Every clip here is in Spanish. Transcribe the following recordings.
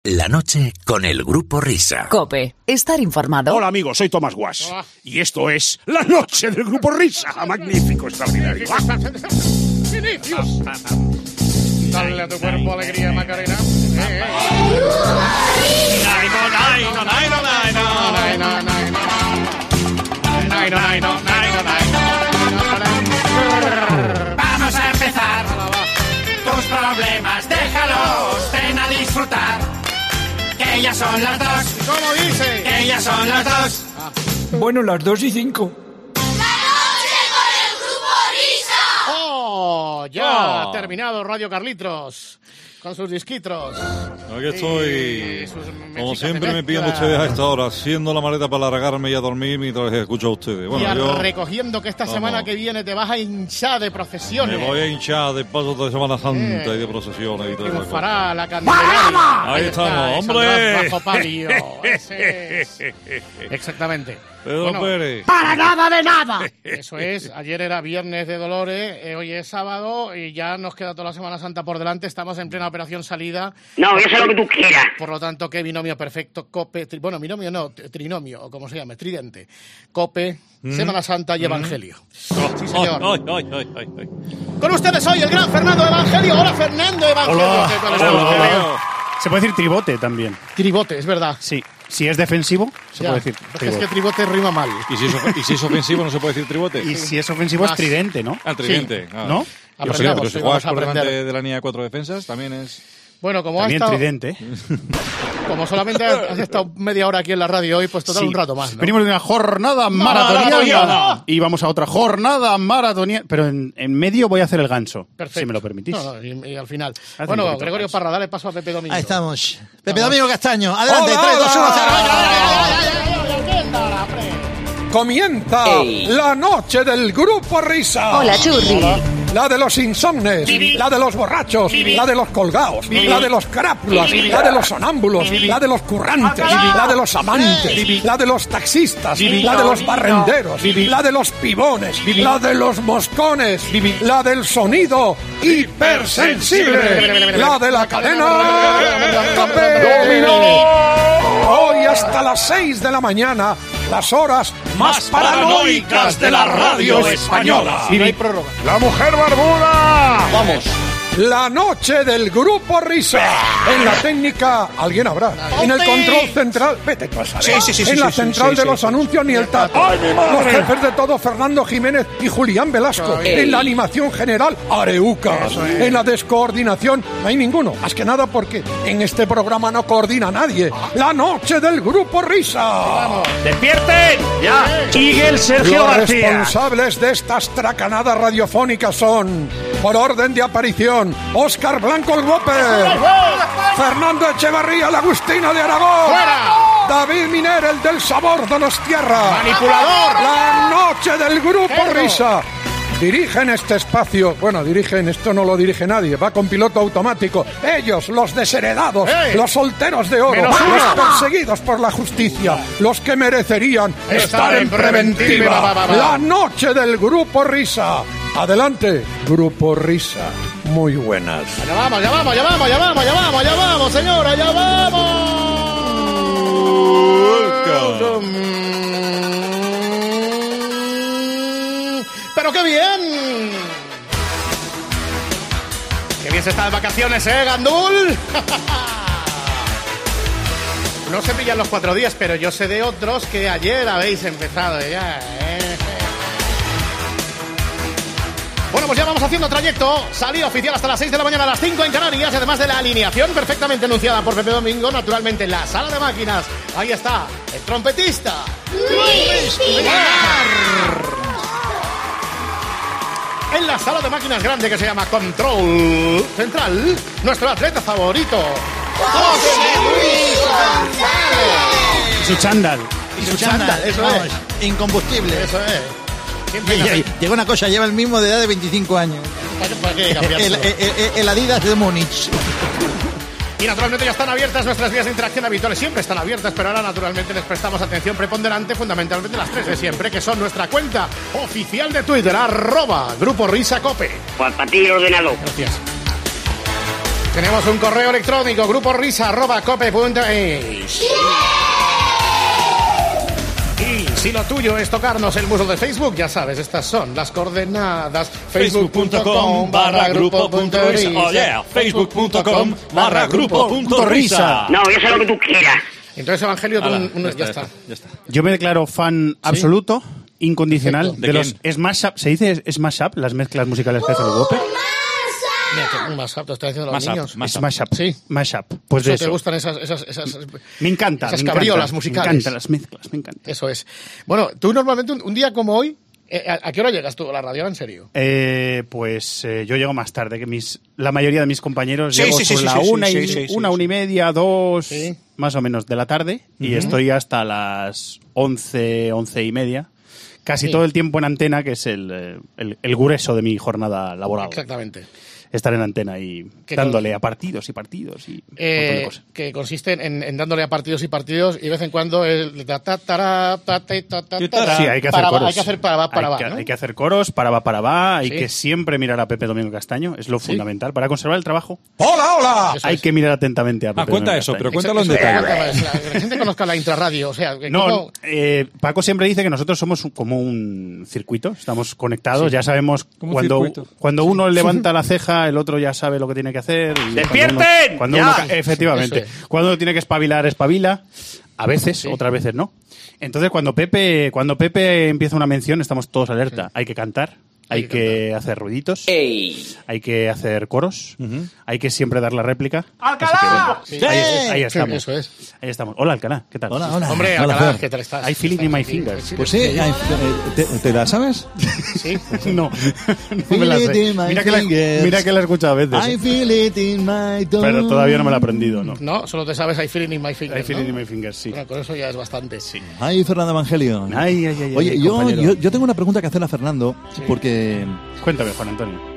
La noche con el Grupo Risa. COPE. Estar informado. Hola amigos, soy Tomás Guas. Y esto es La Noche del Grupo Risa. Magnífico, extraordinario. ¡Inicios! Dale a tu cuerpo alegría, Macarena. Vamos a empezar. Tus problemas, déjalos, ven a disfrutar. Que ya son las 2. ¿Cómo dice? Que ya son las 2. Bueno, las 2:05. ¡Oh! Ya ha terminado Radio Carlitos con sus disquitros. Aquí estoy. Como siempre me pillan ustedes a esta hora, haciendo la maleta para largarme y a dormir mientras escucho a ustedes. Bueno, y yo recogiendo que esta semana que viene te vas a hinchar de procesiones. me voy a hinchar de paso de Semana Santa y de procesiones y todo eso. Triunfará la Candelaria. Ahí estamos, hombre. Bajo palio. Ese es. Exactamente. Pedro Bueno, Pérez. ¡para nada de nada! Eso es, ayer era Viernes de Dolores, hoy es sábado y ya nos queda toda la Semana Santa por delante, estamos en plena operación salida. No, yo sé lo que tú quieras. Por lo tanto, qué binomio perfecto, COPE, binomio no, trinomio, o como se llame, tridente. COPE, Semana Santa y Evangelio. Sí, señor. Ay. Con ustedes hoy el gran Fernando Evangelio. Hola, Fernando Evangelio. Hola. ¿Qué tal Hola. estás? Se puede decir tribote también. Tribote, es verdad. Sí. Si es defensivo, se Ya, puede decir es tribote. que tribote rima mal. ¿Y si es ofensivo no se puede decir tribote? Y si es ofensivo es Más. tridente, ¿no? Ah, tridente. Sí. Ah. ¿No? Yo sé, Aprendamos, pero si sí, juegas vamos a por delante aprender. de la línea de 4 defensas, también es... Bueno, como También tridente. como solamente has estado media hora aquí en la radio hoy, pues total Sí. un rato más, ¿no? Venimos de una jornada maratoniana. Y vamos a otra jornada maratoniana. Pero en medio voy a hacer el ganso, Perfecto. si me lo permitís. No, y al final. un Bueno, poquito Gregorio más. Parra, dale paso a Pepe Domingo. Ahí estamos. Pepe Domingo Castaño, adelante. Hola, 3, 2, 1, hola. Comienza la noche del Grupo Risa. Hola, Churri. La de los insomnes, la de los borrachos, la de los colgados, la de los crápulas, la de los sonámbulos, la de los currantes, la de los amantes, la de los taxistas, la de los barrenderos, la de los pibones, la de los moscones, la del sonido hipersensible, la de la cadena COPE. Hoy hasta las 6 de la mañana, las horas más paranoicas de la radio española. Y no hay prórroga. ¡La mujer barbuda! Vamos. La noche del Grupo Risa. En la técnica, alguien habrá. En el control central, vete tú a saber. En la central de los anuncios, ni el tato. Los jefes de todo, Fernando Jiménez y Julián Velasco. En la animación general, Areuca. En la descoordinación, no hay ninguno. Más que nada porque en este programa no coordina nadie. La noche del Grupo Risa. ¡Despierten! ¡Ya! Miguel Sergio Los García. responsables de estas tracanadas radiofónicas son, por orden de aparición, Óscar Blanco el Guope, Fernando Echevarría, la Agustina de Aragón, David Miner, el del sabor Donostierra, ¡Manipulador! la noche del Grupo Risa. Dirigen este espacio, dirigen, esto no lo dirige nadie, va con piloto automático. Ellos, los desheredados, los solteros de oro, los perseguidos por la justicia, los que merecerían estar en preventiva. La noche del Grupo Risa. Adelante, Grupo Risa. Muy buenas. Ya vamos, señora, ya vamos. Pero qué bien. Qué bien se está de vacaciones, Gandul. No se pillan los 4 días, pero yo sé de otros que ayer habéis empezado ya. Bueno, pues ya vamos haciendo trayecto. Salida oficial hasta las 6 de la mañana, a las 5 en Canarias. Además de la alineación perfectamente anunciada por Pepe Domingo, naturalmente en la sala de máquinas. Ahí está, el trompetista Luis Pilar. En la sala de máquinas grande que se llama Control Central, nuestro atleta favorito, José Luis González. Y su chándal. Y su chándal, eso vamos, es. incombustible. Eso es. Llega una cosa, lleva el mismo de edad de 25 años. ¿Para qué cambiárselo? El Adidas de Múnich. Y naturalmente ya están abiertas nuestras vías de interacción habituales. Siempre están abiertas, pero ahora naturalmente les prestamos atención preponderante, fundamentalmente las 3 de siempre, que son nuestra cuenta oficial de Twitter, @Grupo Risa Cope. Pues para ti el ordenador. Gracias. Tenemos un correo electrónico, gruporrisa@cope.es. Y si lo tuyo es tocarnos el muslo de Facebook, ya sabes, estas son las coordenadas. Facebook.com/grupo.risa. Oh yeah, Facebook.com/grupo.risa. No, yo sé lo que tú quieras. Entonces, Evangelio, ya está. Yo me declaro fan absoluto, incondicional, Perfecto. de ¿De los Smash Up. ¿Se dice Smash Up? Las mezclas musicales que hace el Gope. Mira, un mashup, te estoy diciendo los niños. Smash Up. Sí. Mash Up. Pues de ¿Te eso. gustan esas Me encanta. esas me cabriolas encanta, musicales? Me encantan las mezclas, me encanta. Eso es. Bueno, tú normalmente un día como hoy, ¿a qué hora llegas tú a la radio, en serio? Yo llego más tarde que la mayoría de mis compañeros. Sí, Llego sí, sobre sí, la sí, una, sí, y, sí, sí, una sí. y media, 2, Sí. más o menos de la tarde. Y estoy hasta las 11, 11 y media. Casi Sí. todo el tiempo en antena, que es el grueso de mi jornada laboral. Exactamente. Estar en antena y ¿Qué dándole a partidos y partidos y un montón de cosas. Que consiste en dándole a partidos y y de vez en cuando el Sí, hay que hacer coros. Hay que hacer para va, ¿no? Hay que hacer coros, para va. Hay Sí. que siempre mirar a Pepe Domingo Castaño. Es lo fundamental. Para conservar el trabajo, ¡Hola, hola! Eso hay es. que mirar atentamente a Pepe Cuenta Domingo eso, pero Castaño. cuéntalo en detalle. Que la gente conozca la intrarradio, o sea, que No, cómo- Paco siempre dice que nosotros somos como un circuito, estamos conectados, ya sabemos Como un circuito. cuando uno levanta la ceja, el otro ya sabe lo que tiene que hacer. Y ¡Despierten! Cuando ¡Ya! uno efectivamente. Eso es. Cuando uno tiene que espabilar, espabila. A veces, otras veces no. Entonces, cuando Pepe empieza una mención, estamos todos alerta. Hay que cantar. Hay que hacer ruiditos, hay que hacer coros, hay que siempre dar la réplica. ¡Alcalá! Así que, ahí estamos. Eso es. Ahí estamos. Hola, Alcalá, ¿qué tal? Hola. Hombre, Hola, Alcalá, Fer. ¿qué tal estás? I feel it in my fingers. Pues sí, ¿te la sabes? Sí. No, no me la Feel it sé. in my Mira fingers. que la he escuchado a veces. I feel it in my toes. Pero todavía no me la he aprendido, ¿no? No, solo te sabes I feel it in my fingers, I feel it ¿no? in my fingers, sí. Bueno, con eso ya es bastante. Sí. Ay, Fernando Evangelio. Ay, Oye, compañero. yo tengo una pregunta que hacerle a Fernando, porque Cuéntame, Juan Antonio.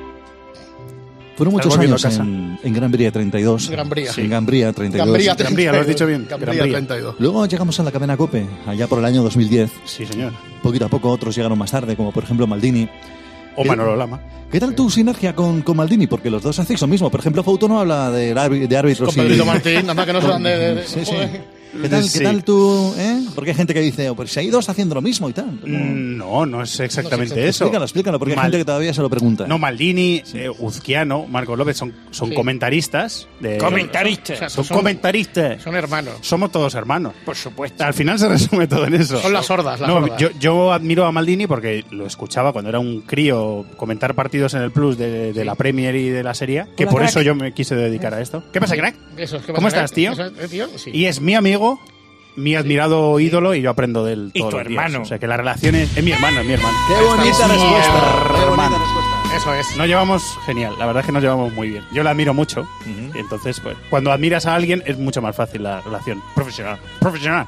fueron muchos volviendo años a casa? en Gran Bría 32. Gran Bría. En Gran Bría 32. Gambría Gambría, lo has dicho bien. Gambría Gambría. 32. Luego llegamos a la cadena COPE, allá por el año 2010. Sí, señor. Poquito a poco otros llegaron más tarde, como por ejemplo Maldini. O Manolo Lama. ¿Qué tal tu sinergia con Maldini? Porque los dos hacéis lo mismo. Por ejemplo, Fauto no habla de árbitros Con Pedrito Martín, nada más que no se dan de Sí, sí. joder. ¿Qué tal, Sí. ¿Qué tal tú? Porque hay gente que dice, pues si hay dos haciendo lo mismo y tal. No es exactamente eso. Explícalo, porque hay gente que todavía se lo pregunta. No, Maldini, Uzquiano, Marcos López son Sí. comentaristas. Comentaristas. O sea, Son comentaristas. Son hermanos. Somos todos hermanos. Por supuesto. Al final se resume todo en eso. Son las sordas, las No, sordas. yo admiro a Maldini porque lo escuchaba cuando era un crío comentar partidos en el Plus de la Premier y de la Serie, que Hola, por crack. eso yo me quise dedicar a esto. ¿Qué pasa, crack? Eso, ¿qué ¿Cómo pasa, estás, tío? Eso, tío? Sí. Y es mi amigo, mi admirado ídolo, y yo aprendo de él Y todos tu los días. hermano. O sea, que la relación es mi hermano, es mi hermano. ¡Qué bonita respuesta! ¡Qué bonita respuesta! Eso es. Nos llevamos genial, la verdad es que nos llevamos muy bien. Yo la admiro mucho, entonces, pues, cuando admiras a alguien es mucho más fácil la relación. Profesional. Profesional.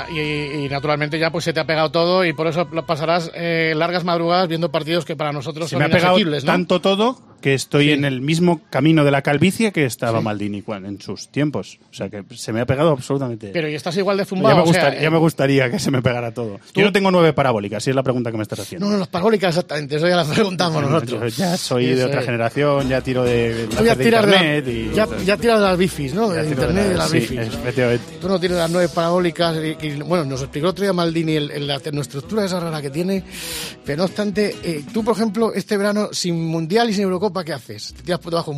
Y naturalmente ya pues se te ha pegado todo y por eso lo pasarás largas madrugadas viendo partidos que para nosotros Se son me ha pegado inasequibles, ¿no? tanto todo que estoy en el mismo camino de la calvicie que estaba Maldini en sus tiempos. O sea, que se me ha pegado absolutamente. Pero y estás igual de zumbado. ya me gustaría que se me pegara todo. Yo no tengo 9 parabólicas, si es la pregunta que me estás haciendo. No, las parabólicas exactamente, eso ya las preguntamos nosotros. Yo ya soy de Eso otra es. generación, ya tiro de Tú ya tiras internet de y ya tiras de las bifis, ¿no? ya De tiro internet y de las sí, bifis. efectivamente. Tú no tienes las 9 parabólicas y, bueno, nos explicó otro día Maldini la tecnoestructura esa rara que tiene, pero no obstante, tú, por ejemplo, este verano, sin Mundial y sin Eurocopa, ¿qué haces? ¿Te tiras por debajo de un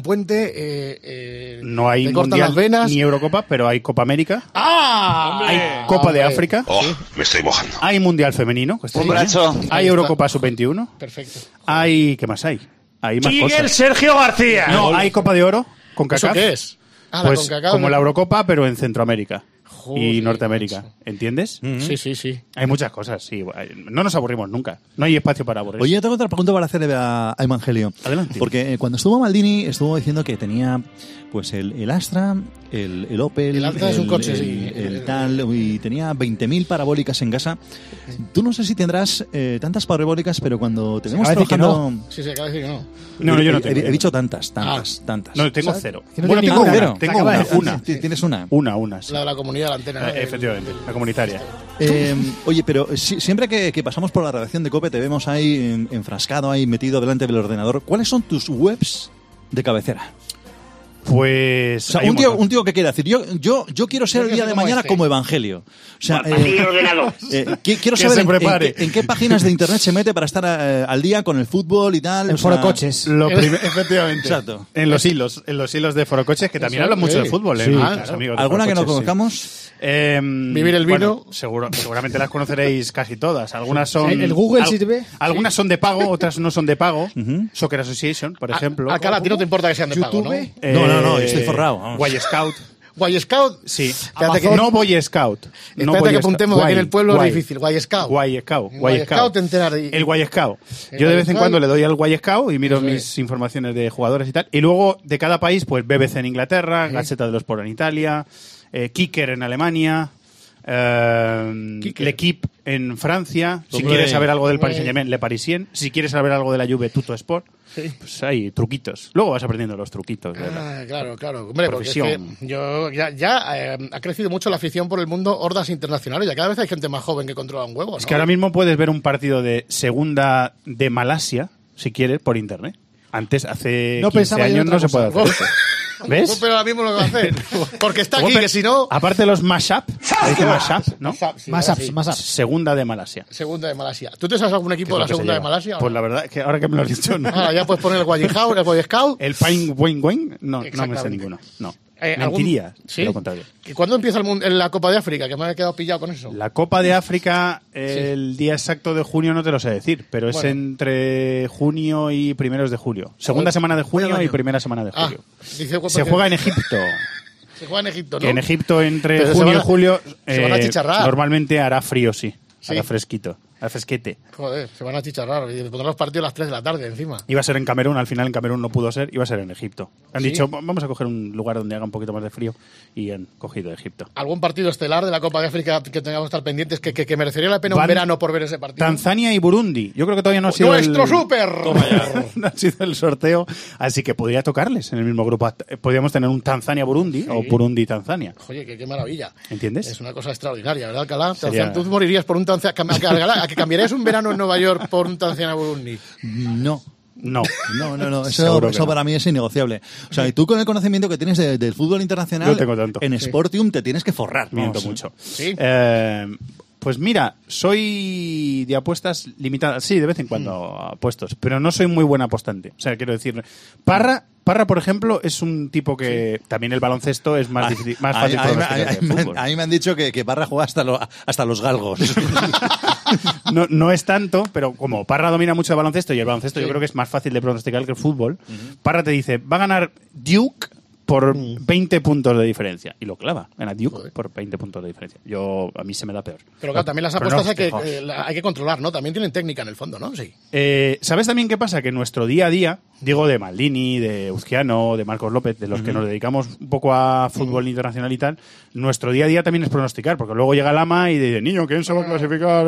puente? No hay ¿te cortan Mundial las venas? ni Eurocopa, pero hay Copa América, ¡Ah! hay Copa de Hombre. África, Me estoy mojando. hay Mundial femenino, que está Un bien, brazo. hay Ahí Eurocopa sub-21, Perfecto. hay... ¿Qué más hay? Hay más Miguel cosas. Sergio García. No, hay Copa de Oro con ¿Eso CACAF. qué es? Ah, la Pues CONCACAF, como ¿no? la Eurocopa, pero en Centroamérica y Joder, Norteamérica. macho. ¿Entiendes? Sí, sí, sí. Hay muchas cosas, sí. No nos aburrimos nunca. No hay espacio para aburrir. Oye, tengo otra pregunta para hacerle a Evangelio. Adelante. Porque cuando estuvo Maldini, estuvo diciendo que tenía pues el Astra, el Opel, El Astra es un coche, el, sí. el tal, y tenía 20.000 parabólicas en casa. Tú no sé si tendrás tantas parabólicas, pero cuando te vemos acaba de decir que trabajando... Sí, se acaba de decir que no. No, yo no tengo. He dicho tantas. No, tengo ¿Sabes? cero. Que no Bueno, tiene tengo ninguna. una. Tengo una. Tienes una. Una, sí. La de la comunidad de la antena. ¿no? Efectivamente, la comunitaria. Oye, pero siempre que pasamos por la redacción de COPE te vemos ahí enfrascado, ahí metido delante del ordenador. ¿Cuáles son tus webs de cabecera? Pues... O sea, un tío que quiere decir, yo quiero ser el día de mañana como Evangelio. O sea, quiero saber en qué páginas de internet se mete para estar al día con el fútbol y tal. En Forocoches. Efectivamente. Exacto. En los hilos de Forocoches, que también hablan mucho de fútbol. Sí, amigos de ¿alguna que no Forocoches, conozcamos? Sí. Vivir el vino. Bueno, seguramente las conoceréis casi todas. Algunas son... ¿El Google sirve? Algunas son de pago, otras no son de pago. Soccer Association, por ejemplo. Acá a ti no te importa que sean de pago, ¿no? No, estoy forrado. Guay Scout. Guay Scout. Sí. Que, no Boy Scout. Espérate que apuntemos aquí en el pueblo es difícil. Guay Scout. Guay Scout. El Guay Scout. Yo de vez en cuando le doy al Guay Scout y miro mis informaciones de jugadores y tal. Y luego de cada país, pues BBC en Inglaterra, Gazzetta dello Sport en Italia, Kicker en Alemania, L'Equipe en Francia. Si quieres saber algo del Paris Saint-Germain, Le Parisien. Si quieres saber algo de la Juve, Tutto Sport. Pues hay truquitos. Luego vas aprendiendo los truquitos. Claro. Hombre, porque es que ha crecido mucho la afición por el mundo, hordas internacionales. Ya cada vez hay gente más joven que controla un huevo, ¿no? Es que ahora mismo puedes ver un partido de segunda de Malasia, si quieres, por internet. Antes, hace 15 años no se puede hacer eso. ¿Ves? Pero ahora mismo lo va a hacer. Porque está aquí, que si no... Aparte de los mashup, ¿no? Mashups. Segunda de Malasia. Segunda de Malasia. ¿Tú te sabes algún equipo de la segunda de Malasia? Pues la verdad, que ahora que me lo has dicho, no. Ya puedes poner el Guay Scout. El Pine Wing, no me sé ninguno. No. Mentiría, ¿sí? Lo contrario. ¿Y cuándo empieza la Copa de África? Que me he quedado pillado con eso. La Copa de África, el día exacto de junio no te lo sé decir, pero es entre junio y primeros de julio. Segunda semana de junio y primera semana de julio. Se juega en Egipto. Se juega en Egipto, ¿no? Que en Egipto entre junio y julio se van a chicharrar. Normalmente hará frío, sí. Hará fresquito. Al fresquete. Joder, se van a chicharrar. Y pondrán los partidos a las 3 de la tarde encima. Iba a ser en Camerún, al final en Camerún no pudo ser, iba a ser en Egipto. Han dicho, vamos a coger un lugar donde haga un poquito más de frío y han cogido Egipto. ¿Algún partido estelar de la Copa de África que tengamos que estar pendientes que merecería la pena un verano por ver ese partido? Tanzania y Burundi. Yo creo que todavía no ha sido ¡Nuestro súper! No ha sido el sorteo, así que podría tocarles en el mismo grupo. Podríamos tener un Tanzania-Burundi o Burundi-Tanzania. Oye, qué maravilla. ¿Entiendes? Es una cosa extraordinaria, ¿verdad, Alcalá? Tú morirías por un Tanzania... ¿A que cambiarías un verano en Nueva York por un Tanzania-Burundi? No. Eso para mí es innegociable. O sea, y tú con el conocimiento que tienes del fútbol internacional, no tengo tanto. En Sportium te tienes que forrar. Miento mucho. ¿Sí? Pues mira, soy de apuestas limitadas. Sí, de vez en cuando apuestos, pero no soy muy buen apostante. O sea, quiero decir, Parra, por ejemplo, es un tipo que también el baloncesto es más difícil, más fácil que el fútbol. A mí me han dicho que Parra juega hasta los galgos. No es tanto, pero como Parra domina mucho el baloncesto y el baloncesto yo creo que es más fácil de pronosticar que el fútbol, Parra te dice, va a ganar Duke por 20 puntos de diferencia. Y lo clava. Gana Duke por 20 puntos de diferencia. A mí se me da peor. Pero claro, también las apuestas hay que controlar, ¿no? También tienen técnica en el fondo, ¿no? Sí. ¿Sabes también qué pasa? Que nuestro día a día, digo de Maldini, de Uzquiano, de Marcos López, de los que nos dedicamos un poco a fútbol internacional y tal, nuestro día a día también es pronosticar, porque luego llega Lama y dice, niño, ¿quién se va a clasificar?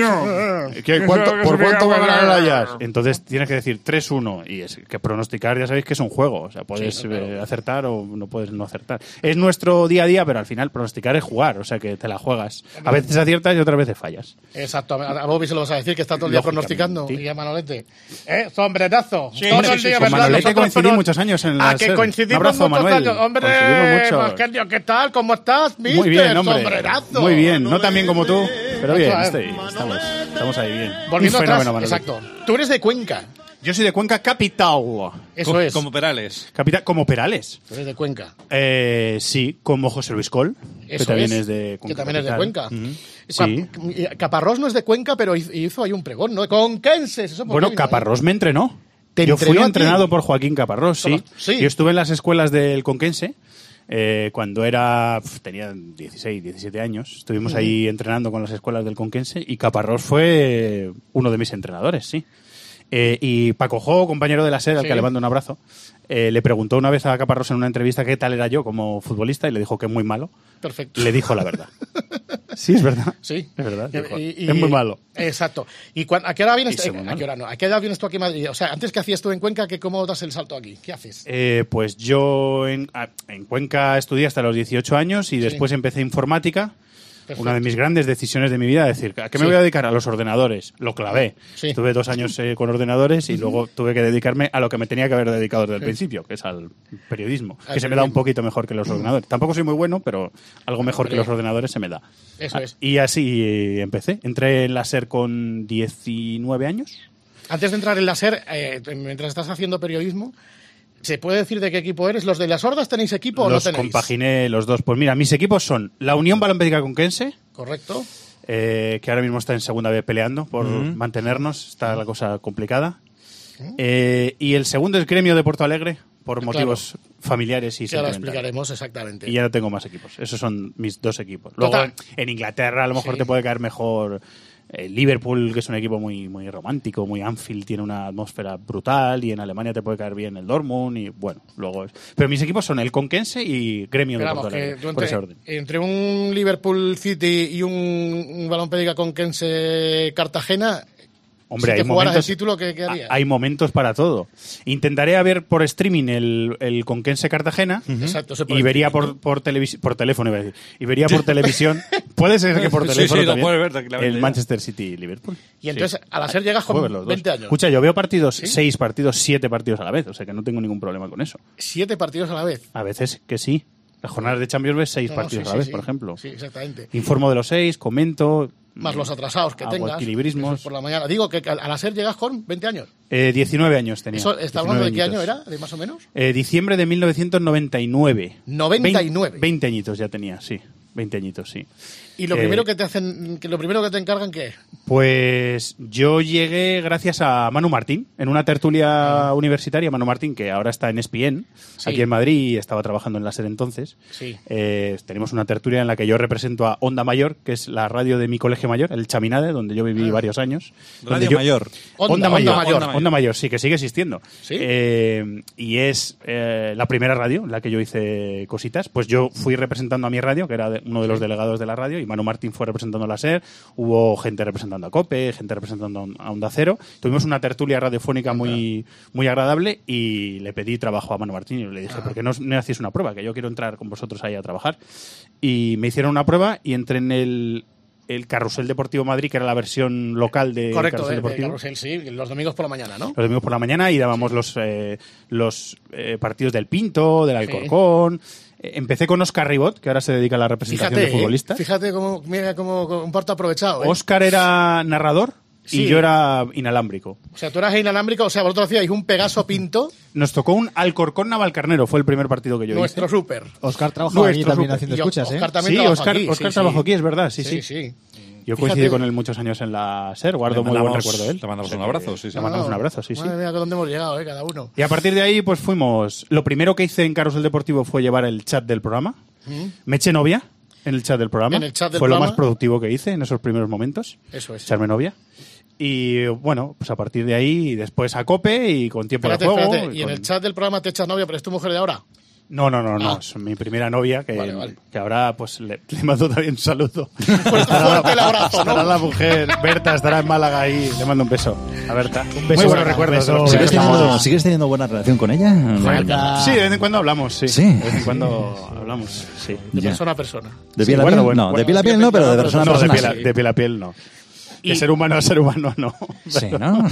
¿Por cuánto va a ganar el Ajax? Entonces tienes que decir 3-1 y es que pronosticar ya sabéis que es un juego, o sea, puedes acertar o no puedes no acertar. Es nuestro día a día, pero al final pronosticar es jugar, o sea que te la juegas. A veces aciertas y otras veces fallas. Exacto. A Bobby se lo vas a decir que está todo el día pronosticando. Sí. Y a Manolete. Sombrerazo. Sí, todo el día, con Manolete coincidí muchos años en la que coincidimos muchos años. Hombre, ¿qué tal? ¿Cómo estás, mister? Muy bien, hombre. Sombrerazo. Muy bien, no tan bien como tú, pero bien, estamos ahí bien. Volviendo atrás, exacto. Tú eres de Cuenca. Yo soy de Cuenca capital. Eso es. Como Perales. Capital, como Perales. Tú eres de Cuenca. Sí, como José Luis Col, que también es de Cuenca. Que también es de Cuenca. Sí. Caparrós no es de Cuenca, pero hizo ahí un pregón, ¿no? Conquenses. Bueno, Caparrós me entrenó. Yo fui entrenado por Joaquín Caparrós, sí. Yo estuve en las escuelas del Conquense. Cuando tenía 16, 17 años, estuvimos ahí entrenando con las escuelas del Conquense y Caparrós fue uno de mis entrenadores, sí. Y Paco Jo, compañero de la SED, al que le mando un abrazo, le preguntó una vez a Caparrós en una entrevista qué tal era yo como futbolista y le dijo que es muy malo. Perfecto. Le dijo la verdad. Sí, es verdad. Sí. Es verdad. Es muy malo. Exacto. ¿Y a qué hora vienes? ¿A qué hora vienes tú aquí a Madrid? O sea, antes que hacías tú en Cuenca, ¿cómo das el salto aquí? ¿Qué haces? Pues yo en Cuenca estudié hasta los 18 años y después empecé informática. Una de mis grandes decisiones de mi vida, es decir, ¿a qué me voy a dedicar? A los ordenadores. Lo clavé. Sí. Estuve 2 años con ordenadores y luego tuve que dedicarme a lo que me tenía que haber dedicado desde el principio, que es al periodismo, que se me da un poquito mejor que los ordenadores. Tampoco soy muy bueno, pero algo mejor que los ordenadores se me da. Eso es. Y así empecé. Entré en la SER con 19 años. Antes de entrar en la SER, mientras estás haciendo periodismo, ¿se puede decir de qué equipo eres? ¿Los de las Hordas tenéis equipo o no tenéis? Los compaginé los dos. Pues mira, mis equipos son la Unión Balompédica Conquense. Correcto. Que ahora mismo está en segunda B peleando por mantenernos. Está la cosa complicada. Y el segundo es Gremio de Porto Alegre, por motivos familiares y ya lo sentimentales. explicaremos exactamente. Y ya no tengo más equipos. Esos son mis 2 equipos. Luego en Inglaterra a lo mejor te puede caer mejor Liverpool, que es un equipo muy, muy romántico, muy Anfield, tiene una atmósfera brutal, y en Alemania te puede caer bien el Dortmund, y bueno, luego pero mis equipos son el Conquense y Gremio de Porto Alegre, por ese orden. Entre un Liverpool City y un Balompédica Conquense Cartagena, hombre, si hay te jugaras momentos, el título, ¿qué harías? Hay momentos para todo. Intentaré ver por streaming el Conquense Cartagena. Exacto, y vería por teléfono, iba a decir. Y vería por televisión. Puede ser que por teléfono lo puedes ver tranquilamente. el Manchester City y Liverpool. Y entonces a la SER llegas con 20 años. Escucha, yo veo partidos, 6 partidos, 7 partidos a la vez. O sea que no tengo ningún problema con eso. 7 partidos a la vez. A veces que sí. Las jornadas de Champions ves 6 partidos a la vez, por ejemplo. Sí, exactamente. Informo de los 6, comento. Más los atrasados que tengas. Equilibrismos. Por la mañana. Digo que a la SER llegas con 20 años. 19 años tenía. ¿Está hablando de qué año era? ¿De más o menos? Diciembre de 1999. 99. 20 añitos ya tenía, sí. 20 añitos, sí. ¿Y lo primero que te hacen, lo primero que te encargan qué? Pues yo llegué gracias a Manu Martín, en una tertulia universitaria. Manu Martín, que ahora está en ESPN, aquí en Madrid, y estaba trabajando en la SER entonces. Sí. Tenemos una tertulia en la que yo represento a Onda Mayor, que es la radio de mi colegio mayor, el Chaminade, donde yo viví varios años. Radio Mayor. Onda Mayor, sí, que sigue existiendo. ¿Sí? Y es la primera radio en la que yo hice cositas. Pues yo fui representando a mi radio, que era uno de los delegados de la radio, y Manu Martín fue representando a la SER. Hubo gente representando a COPE, gente representando a Onda Cero. Tuvimos una tertulia radiofónica muy, muy agradable, y le pedí trabajo a Manu Martín y le dije, ¿por qué no hacéis una prueba? Que yo quiero entrar con vosotros ahí a trabajar. Y me hicieron una prueba y entré en el Carrusel Deportivo Madrid, que era la versión local de Carrusel Deportivo. Carrusel, sí, los domingos por la mañana, ¿no? Los domingos por la mañana, y dábamos los partidos del Pinto, del Alcorcón. Empecé con Óscar Ribot, que ahora se dedica a la representación de futbolistas. Fíjate cómo un parto aprovechado. Óscar era narrador y yo era inalámbrico. O sea, tú eras inalámbrico, o sea, vosotros hacíais un Pegaso Pinto. Nos tocó un Alcorcón Navalcarnero, fue el primer partido que yo hice. Nuestro súper. Óscar trabajó allí también haciendo escuchas, Óscar también Óscar trabajó aquí, es verdad, sí. Yo coincidí con él muchos años en la SER, guardo muy buen recuerdo de él. Te mandamos un abrazo, sí. Te mandamos un abrazo, sí. Madre mía, ¿dónde hemos llegado, cada uno? Y a partir de ahí, pues fuimos... Lo primero que hice en Carrusel Deportivo fue llevar el chat del programa. Me eché novia en el chat del programa. Fue lo más productivo que hice en esos primeros momentos. Eso es. Echarme novia. Y bueno, pues a partir de ahí, después a COPE y con tiempo de juego. Espérate. ¿Y en el chat del programa te echas novia, pero es tu mujer de ahora? No. Es mi primera novia, que ahora pues le mando también un saludo. Pues fuerte el abrazo, ¿no? Estará la mujer, Berta, estará en Málaga ahí. Le mando un beso a Berta. Un beso. Muy buenos recuerdos. ¿Sigues teniendo buena relación con ella? Sí, de vez en cuando hablamos, sí. ¿Sí? De vez en cuando hablamos, sí. De persona a persona. ¿De piel a piel? No, de piel a piel no, pero de persona a persona. De piel a piel no. De ser humano a ser humano, no. Sí, ¿no?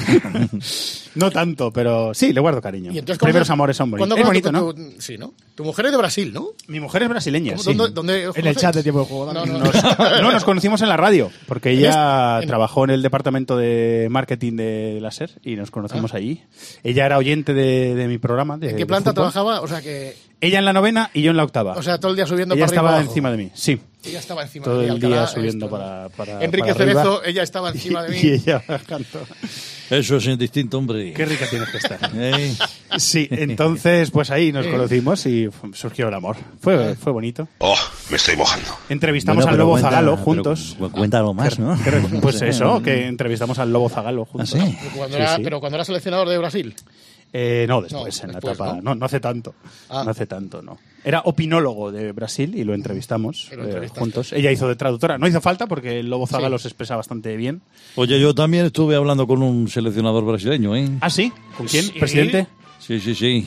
No tanto, pero sí, le guardo cariño. ¿Y entonces, primeros amores son bonitos. Es bonito, ¿no? Sí, ¿no? Tu mujer es de Brasil, ¿no? Mi mujer es brasileña, sí. ¿Dónde en el chat de tiempo de juego. No, nos conocimos en la radio, porque ella trabajó en el departamento de marketing de la SER y nos conocimos allí. Ella era oyente de mi programa. ¿En qué planta trabajaba? O sea que... Ella en la 9ª y yo en la 8ª. O sea, todo el día subiendo ella para arriba. Ella estaba abajo. encima de mí, sí. Ella estaba encima todo de mí. Todo el día subiendo para Enrique para Cerezo, ella estaba encima de mí. Y ella cantó. Eso es indistinto, hombre. Qué rica tienes que estar. Sí, entonces pues ahí nos conocimos y surgió el amor. Fue bonito. Oh, me estoy mojando. Entrevistamos al Lobo Zagalo juntos. Cuéntalo más, ¿no? Pues eso, que entrevistamos al Lobo Zagalo juntos. ¿Ah, sí? Pero cuando era seleccionador de Brasil. No, después, en la etapa. No hace tanto. No hace tanto, no. Era opinólogo de Brasil y lo entrevistamos juntos. Ella hizo de traductora. No hizo falta porque el Lobo Zagalo se expresa bastante bien. Oye, yo también estuve hablando con un seleccionador brasileño, ¿eh? ¿Ah, sí? ¿Con quién? ¿Presidente? Sí.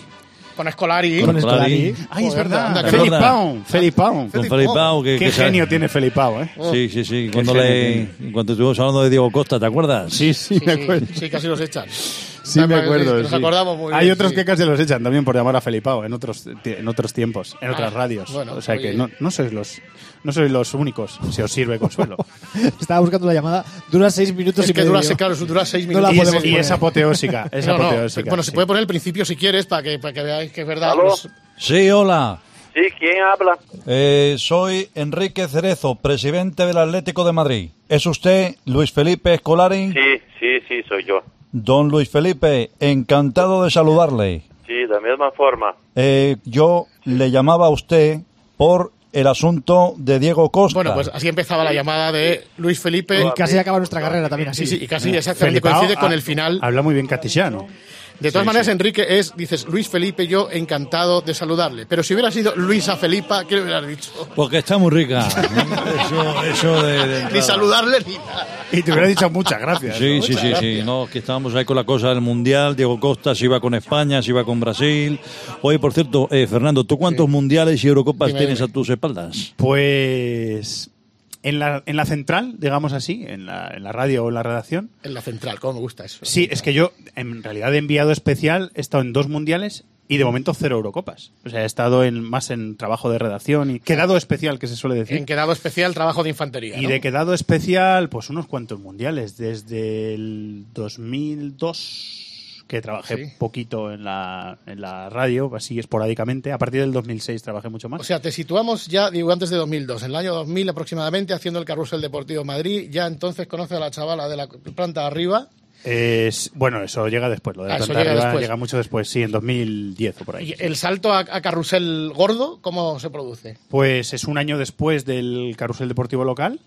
Con Scolari. Con Scolari. Ay, es verdad. anda, que Felipao. Felipao. Con Felipao. Qué genio tiene Felipao, ¿eh? Sí. Cuando estuvimos hablando de Diego Costa, ¿te acuerdas? Sí, me acuerdo. Sí, casi los echan. Sí, me acuerdo. Nos acordamos muy bien. Hay otros que casi los echan también por llamar a Felipao en otros tiempos, en otras radios. Bueno, o sea que no sois los únicos, si os sirve consuelo. Estaba buscando la llamada. Dura 6 minutos y medio. Dura 6 minutos. No es apoteósica. Bueno, se puede poner el principio si quieres para que veáis que es verdad. ¿Aló? Sí, hola. Sí, ¿quién habla? Soy Enrique Cerezo, presidente del Atlético de Madrid. ¿Es usted Luis Felipe Scolari? Sí, soy yo. Don Luis Felipe, encantado de saludarle. Sí, de la misma forma. Yo le llamaba a usted por el asunto de Diego Costa. Bueno, pues así empezaba la llamada de Luis Felipe. Y casi acaba nuestra carrera también así. Sí, y casi exactamente coincide con el final. Habla muy bien castellano. De todas maneras, Enrique, dices Luis Felipe, yo encantado de saludarle. Pero si hubiera sido Luisa Felipa, ¿qué le hubieras dicho? Porque está muy rica. Eso ni saludarle ni nada. Y te hubiera dicho muchas gracias. Sí. No, que estábamos ahí con la cosa del Mundial. Diego Costa se iba con España, se iba con Brasil. Oye, por cierto, Fernando, ¿tú cuántos mundiales y Eurocopas tienes a tus espaldas? Pues... En la central, digamos así, en la radio o en la redacción. En la central, ¿cómo me gusta eso? Sí, es que yo, en realidad, de enviado especial, he estado en 2 mundiales y de momento 0 Eurocopas. O sea, he estado más en trabajo de redacción y quedado especial, que se suele decir. En quedado especial, trabajo de infantería, Y ¿no? de quedado especial, pues unos cuantos mundiales. Desde el 2002... que trabajé poquito en la radio, así esporádicamente. A partir del 2006 trabajé mucho más. O sea, te situamos ya, digo, antes de 2002, en el año 2000 aproximadamente, haciendo el Carrusel Deportivo Madrid. Ya entonces conoces a la chavala de la planta de arriba. Bueno, eso llega después. Lo de la planta de arriba llega mucho después, sí, en 2010 o por ahí. ¿Y el salto a Carrusel Gordo, cómo se produce? Pues es un año después del Carrusel Deportivo local.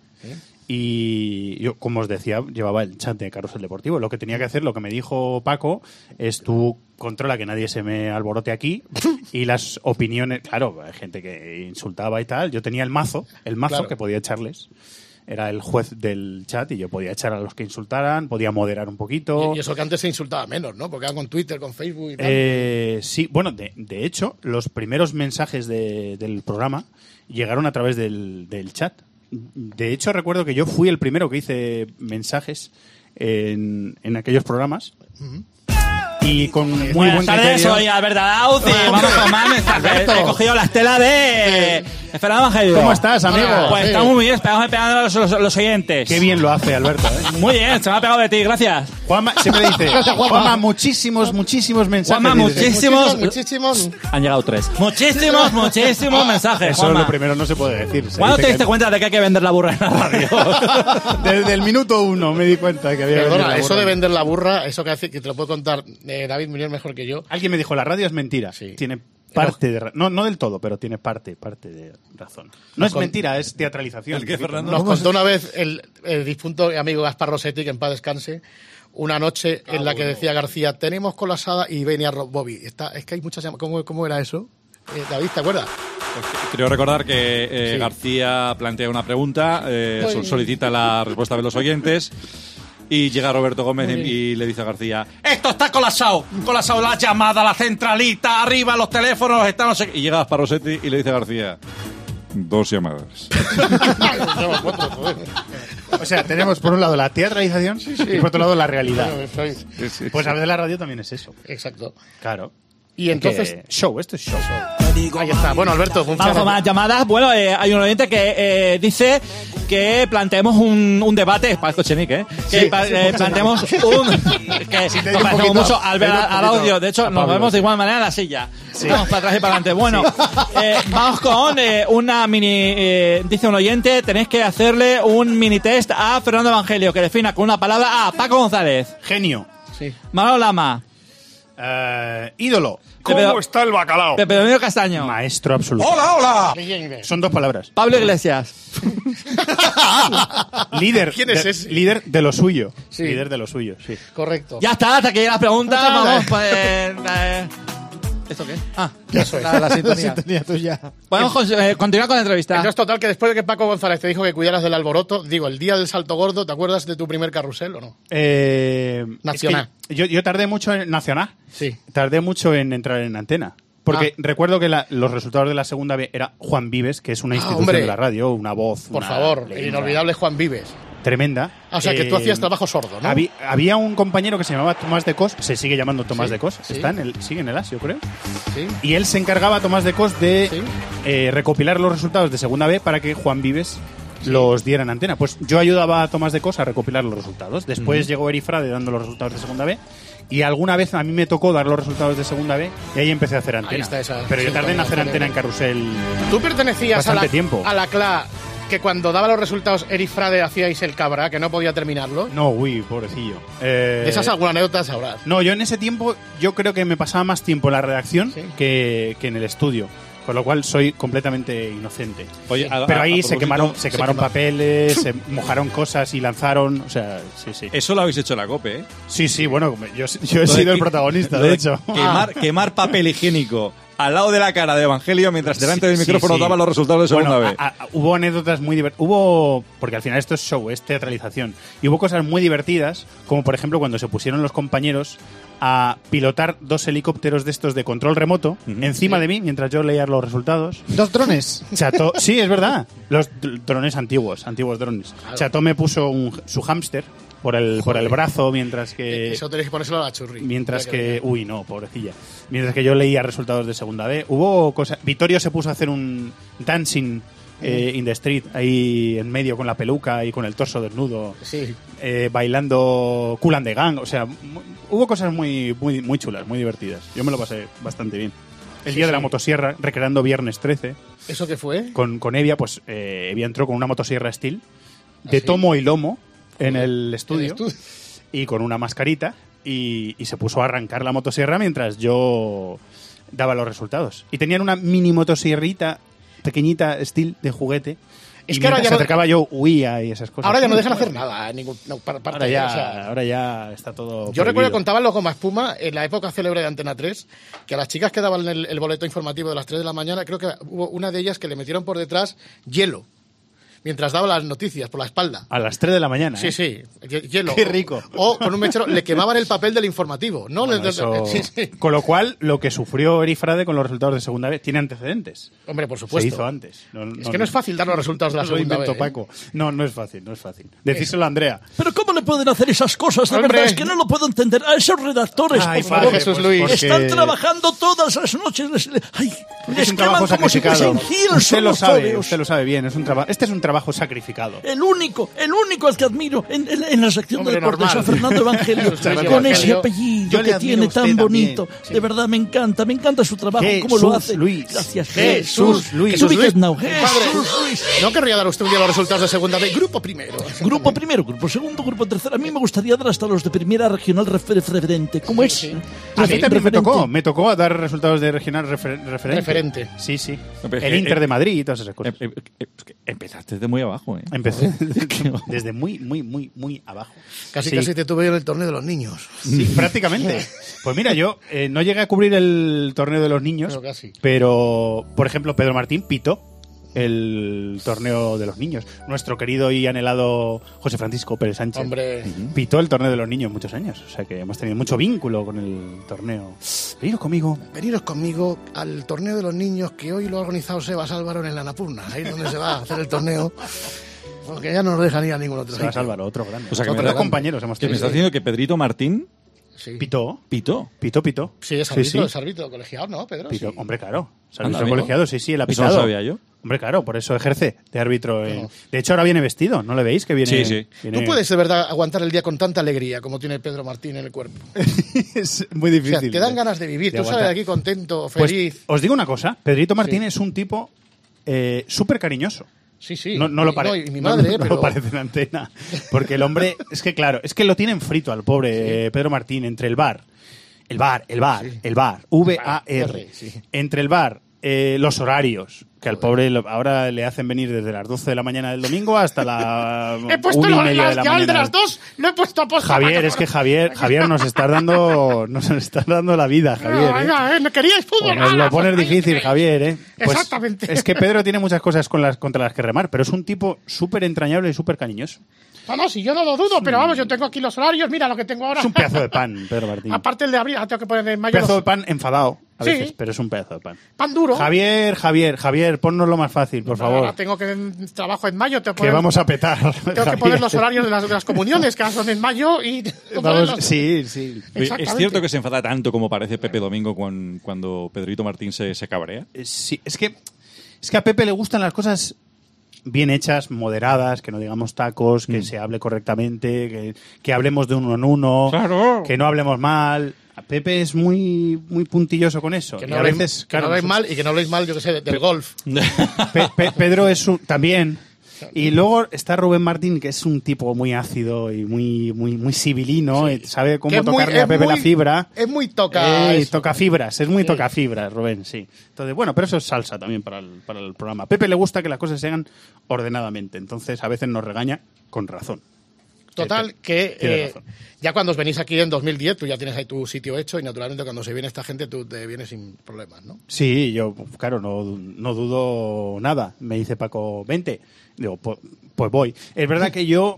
Y yo, como os decía, llevaba el chat de Carrusel Deportivo. Lo que tenía que hacer, lo que me dijo Paco, es tú controla que nadie se me alborote aquí y las opiniones... Claro, hay gente que insultaba y tal. Yo tenía el mazo claro, que podía echarles. Era el juez del chat y yo podía echar a los que insultaran, podía moderar un poquito. Y eso que antes se insultaba menos, ¿no? Porque era con Twitter, con Facebook y tal. Sí, bueno, de hecho, los primeros mensajes del programa llegaron a través del chat. De hecho, recuerdo que yo fui el primero que hice mensajes en aquellos programas. Y con muy buen criterio. Soy Alberto Dauz y vamos con más mensajes. He cogido la estela de Fernando Evangelio. ¿Cómo estás, amigo? Pues estamos muy bien, estamos esperando a los oyentes. Qué bien lo hace, Alberto. Muy bien, se me ha pegado de ti, gracias. Juanma siempre dice, Juanma, muchísimos mensajes. Juanma, muchísimos. Han llegado 3. Muchísimos mensajes, Eso Juanma. lo primero, no se puede decir. ¿Cuándo te diste cuenta de que hay que vender la burra en la radio? Desde el minuto 1 me di cuenta de que había que vender la burra. Eso de vender la burra, eso que te lo puedo contar David Muñoz mejor que yo. Alguien me dijo, la radio es mentira. Sí. Tiene parte de razón. No del todo, pero tiene parte de razón. No es mentira, es teatralización. ¿El qué, Fernando? Nos contó una vez el difunto amigo Gaspar Rossetti, que en paz descanse, una noche en la que decía García, tenemos colasada y venía Bobby. Es que hay muchas llamadas. ¿Cómo era eso? David, ¿te acuerdas? Pues creo recordar que García plantea una pregunta, solicita la respuesta de los oyentes. Y llega Roberto Gómez y le dice a García, esto está colapsado la llamada, la centralita, arriba los teléfonos, está no sé qué. Y llega Gaspar Rossetti y le dice a García, 2 llamadas. O sea, tenemos por un lado la teatralización y por otro lado la realidad. Pues hablar de la radio también es eso. Exacto. Claro. Y entonces... esto es show. Ahí está. Bueno, Alberto, funciona. Vamos con más llamadas. Bueno, hay un oyente que dice que planteemos un debate, parezco Chenique, que planteemos que nos parecemos mucho al audio. De hecho, nos vemos de igual manera en la silla. Sí. Vamos para atrás y para adelante. Bueno, vamos con una mini... dice un oyente, tenéis que hacerle un mini test a Fernando Evangelio, que defina con una palabra a Paco González. Genio. Sí. Manolo Lama. Ídolo. ¿Cómo está el bacalao? Pepe Domingo Castaño. Maestro absoluto. ¡Hola! Son 2 palabras. Pablo Iglesias. Líder. ¿Quién es ese? Líder de lo suyo. Sí. Líder de lo suyo, sí. Correcto. Ya está, hasta que llegan las preguntas. Vamos, pues... ¿Esto qué? Eso es. La sintonía tuya. Podemos continuar con la entrevista. Entonces, total, que después de que Paco González te dijo que cuidaras del alboroto, digo, el día del salto gordo, ¿te acuerdas de tu primer carrusel o no? Es Nacional. que yo tardé mucho en Nacional. Sí. Tardé mucho en entrar en antena. Porque recuerdo que los resultados de la segunda B era Juan Vives, que es una institución de la radio, una voz. Por favor, el inolvidable Juan Vives. Tremenda. O sea, que tú hacías trabajo sordo, ¿no? Había un compañero que se llamaba Tomás de Cos, se sigue llamando Tomás de Cos, sigue en el AS, yo creo. Sí. Y él se encargaba, Tomás de Cos, de recopilar los resultados de segunda B para que Juan Vives los diera en antena. Pues yo ayudaba a Tomás de Cos a recopilar los resultados. Después llegó Eri Frade dando los resultados de segunda B. Y alguna vez a mí me tocó dar los resultados de segunda B y ahí empecé a hacer antena. Pero yo tardé en hacer antena en Carrusel. ¿Tú pertenecías tiempo. a la CLA que cuando daba los resultados Eri Frade hacíais el cabra, que no podía terminarlo? No, pobrecillo. De esas alguna anécdota sabrás. No, yo en ese tiempo, yo creo que me pasaba más tiempo en la redacción que en el estudio. Con lo cual soy completamente inocente. Oye, pero ahí se quemaron papeles, se mojaron cosas y lanzaron. O sea, sí. Eso lo habéis hecho en la COPE, ¿eh? Sí, bueno, yo he sido el protagonista, de hecho. Quemar papel higiénico al lado de la cara de Evangelio mientras delante del micrófono daban los resultados de segunda vez. Hubo anécdotas muy divertidas. Porque al final esto es show, es teatralización. Y hubo cosas muy divertidas, como por ejemplo cuando se pusieron los compañeros a pilotar 2 helicópteros de estos de control remoto encima de mí mientras yo leía los resultados. 2 drones. Chato, sí, es verdad. Los drones antiguos drones. Claro. Chato me puso su hámster por el brazo mientras que... Eso tenéis que ponérselo a la churri. Mientras que... Uy, no, pobrecilla. Mientras que yo leía resultados de segunda B. Hubo cosas... Vittorio se puso a hacer un dancing in the street, ahí en medio con la peluca y con el torso desnudo, bailando Kool and the Gang. O sea, hubo cosas muy chulas, muy divertidas. Yo me lo pasé bastante bien. El día de la motosierra, recreando Viernes 13. ¿Eso qué fue? Con Evia, pues Evia entró con una motosierra Steel de tomo y lomo en el estudio y con una mascarita y se puso a arrancar la motosierra mientras yo daba los resultados. Y tenían una mini motosierrita pequeñita Steel de juguete. Es que ahora ya se acercaba yo, huía y esas cosas. Ahora ya no dejan hacer nada. Ahora ya está todo. Yo recuerdo que contaban los Goma Espuma en la época célebre de Antena 3, que a las chicas que daban el boleto informativo de las 3 de la mañana, creo que hubo una de ellas que le metieron por detrás hielo mientras daba las noticias por la espalda. A las 3 de la mañana. Sí, hielo. Qué rico. O con un mechero le quemaban el papel del informativo. ¿No? Bueno, Con lo cual, lo que sufrió Eri Frade con los resultados de segunda vez tiene antecedentes. Hombre, por supuesto. Se hizo antes. Es que no es fácil dar los resultados de la segunda vez. Paco. No es fácil. Decírselo a Andrea. Pero ¿cómo le pueden hacer esas cosas? De verdad, es que no lo puedo entender. A esos redactores, por favor, Jesús Luis. Están trabajando todas las noches. Les queman como si fuesen usted lo sabe bien. Este es un trabajo sacrificado. El único al que admiro en la sección de deportes, a Fernando Evangelio, con ese apellido que tiene tan bonito. Sí. De verdad, me encanta su trabajo, cómo lo hace. Luis. Gracias, Jesús Luis. Jesús Luis. ¿No querría dar usted un día los resultados de segunda B? Grupo primero, grupo segundo, grupo tercero. A mí me gustaría dar hasta los de primera regional referente. ¿Cómo es? Sí. A mí también me tocó dar resultados de regional referente. Sí. El Inter de Madrid y todas esas cosas. Empezaste desde muy abajo, ¿eh? Empecé desde muy abajo. Casi te tuve yo en el torneo de los niños. Sí, prácticamente. Pues mira, yo no llegué a cubrir el torneo de los niños, pero por ejemplo, Pedro Martín pitó el torneo de los niños. Nuestro querido y anhelado José Francisco Pérez Sánchez pitó el torneo de los niños muchos años. O sea que hemos tenido mucho vínculo con el torneo. Veniros conmigo al torneo de los niños, que hoy lo ha organizado Sebas Álvaro en la Annapurna. Ahí es donde se va a hacer el torneo. Porque ya no nos dejan ir a ningún otro. Sebas Álvaro, otro grande. O sea, que otros compañeros hemos tenido. ¿Me estás diciendo que Pedrito Martín pitó? Sí, es árbitro, es árbitro colegiado, ¿no, Pedro? Pitó. Sí. Hombre, claro. Es árbitro colegiado, sí, él ha pitado. Eso no sabía yo. Hombre, claro, por eso ejerce de árbitro. De hecho, ahora viene vestido, ¿no le veis que viene? Sí. Viene... Tú puedes de verdad aguantar el día con tanta alegría como tiene Pedro Martín en el cuerpo. Es muy difícil. O sea, te dan ganas de vivir. Tú sales de aquí contento, feliz. Pues, os digo una cosa. Pedrito Martín es un tipo súper cariñoso. Sí. No lo parece. Mi madre, no lo parece en antena. Porque el hombre, es que claro, es que lo tienen frito al pobre Pedro Martín entre el bar, VAR, entre el bar, los horarios, que al pobre ahora le hacen venir desde las 12 de la mañana del domingo hasta la 1:30 de la mañana. De las 2 lo he puesto a posta. Javier, es que Javier nos está dando la vida, Javier. No queríais fútbol. Nos lo pones difícil, Javier, Pues exactamente. Es que Pedro tiene muchas cosas contra las que remar, pero es un tipo súper entrañable y súper cariñoso. No, si yo no lo dudo, pero vamos, yo tengo aquí los horarios, mira lo que tengo ahora. Es un pedazo de pan, Pedro Martín. Aparte el de abril, tengo que poner en mayo. Pedazo de pan enfadado a veces, Sí. pero es un pedazo de pan. Pan duro. Javier, ponnos lo más fácil, por favor. Ahora tengo que trabajo en mayo, tengo que Que vamos a petar. Tengo que poner los horarios de las comuniones, que son en mayo y... Sí. Oye, ¿es cierto que se enfada tanto como parece Pepe Domingo cuando Pedrito Martín se cabrea? Sí, es que a Pepe le gustan las cosas bien hechas, moderadas, que no digamos tacos, que se hable correctamente, que hablemos de uno en uno, Claro. que no hablemos mal. A Pepe es muy puntilloso con eso. Que Y no a habléis, veces, que no habléis mal y que no habléis mal, yo que sé, del golf. Pedro es también. Y luego está Rubén Martín, que es un tipo muy ácido y muy sibilino, y sabe cómo tocarle a Pepe la fibra. Es muy toca fibras, es muy toca fibras, Rubén, sí. Entonces, bueno, pero eso es salsa también para el programa. A Pepe le gusta que las cosas se hagan ordenadamente, entonces a veces nos regaña con razón. Total, que ya cuando os venís aquí en 2010, tú ya tienes ahí tu sitio hecho y naturalmente cuando se viene esta gente tú te vienes sin problemas, ¿no? Sí, yo, claro, no dudo nada. Me dice Paco, vente. Digo, pues voy. Es verdad que yo,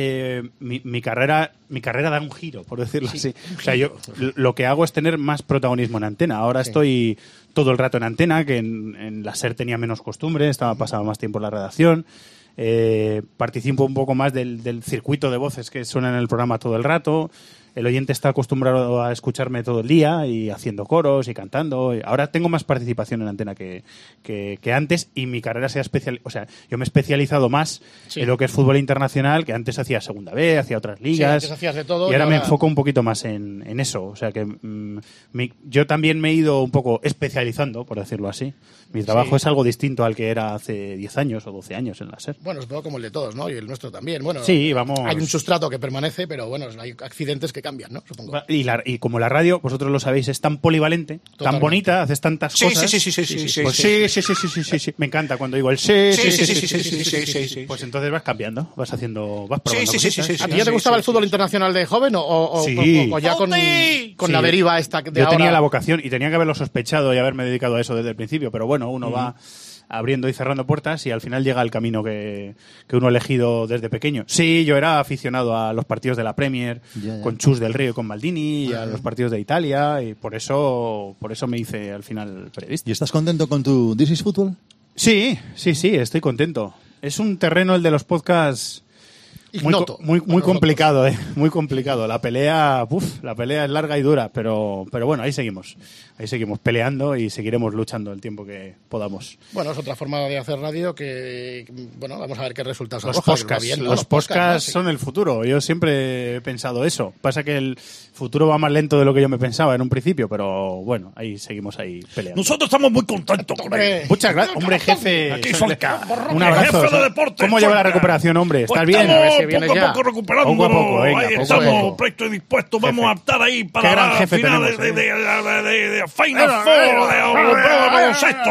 mi carrera da un giro, por decirlo así. O sea, yo lo que hago es tener más protagonismo en antena. Ahora estoy todo el rato en antena, que en la SER tenía menos costumbre, pasaba más tiempo en la redacción. Participo un poco más del circuito de voces que suenan en el programa todo el rato. El oyente está acostumbrado a escucharme todo el día y haciendo coros y cantando. Ahora tengo más participación en antena que antes, y mi carrera se ha especializado. O sea, yo me he especializado más en lo que es fútbol internacional, que antes hacía segunda B, hacía otras ligas. Sí, antes hacías de todo, y ahora me enfoco un poquito más en eso. O sea que yo también me he ido un poco especializando, por decirlo así. Mi trabajo es algo distinto al que era hace 10 años o 12 años en la SER. Bueno, supongo como el de todos, ¿no? Y el nuestro también. Bueno, sí, vamos. Hay un sustrato que permanece, pero bueno, hay accidentes que cambian, ¿no? Supongo. Y como la radio, vosotros lo sabéis, es tan polivalente, tan bonita, haces tantas cosas. Sí. Me encanta cuando digo el sí. Pues entonces vas cambiando, vas probando cositas. ¿A ti ya te gustaba el fútbol internacional de joven o ya con la deriva esta de Yo ahora? tenía la vocación y tenía que haberlo sospechado y haberme dedicado a eso desde el principio, pero bueno, uno va abriendo y cerrando puertas y al final llega el camino que uno ha elegido desde pequeño. Sí, yo era aficionado a los partidos de la Premier, con Chus del Río y con Maldini, y a los partidos de Italia, y por eso me hice al final periodista. ¿Y estás contento con tu This is Football? Sí, estoy contento. Es un terreno, el de los podcasts, muy complicado, muy complicado. La pelea es larga y dura, pero bueno, ahí seguimos peleando y seguiremos luchando el tiempo que podamos. Bueno, es otra forma de hacer radio que, bueno, vamos a ver qué resultados Los arroja. podcasts son el futuro. Yo siempre he pensado eso. Pasa que el futuro va más lento de lo que yo me pensaba en un principio, pero bueno, ahí seguimos peleando. Nosotros estamos muy contentos con él. Muchas gracias, hombre, jefe. Aquí Solca. Un abrazo. Jefe de deporte, ¿Cómo lleva la Solca? recuperación, hombre? ¿Estás Pues bien? estamos A ver si vienes poco a ya. poco recuperándonos. Poco a poco, venga, ahí poco a estamos poco. prestos y dispuestos. Vamos a estar ahí Qué para gran la jefe final tenemos, de Final Four de Europeo de baloncesto.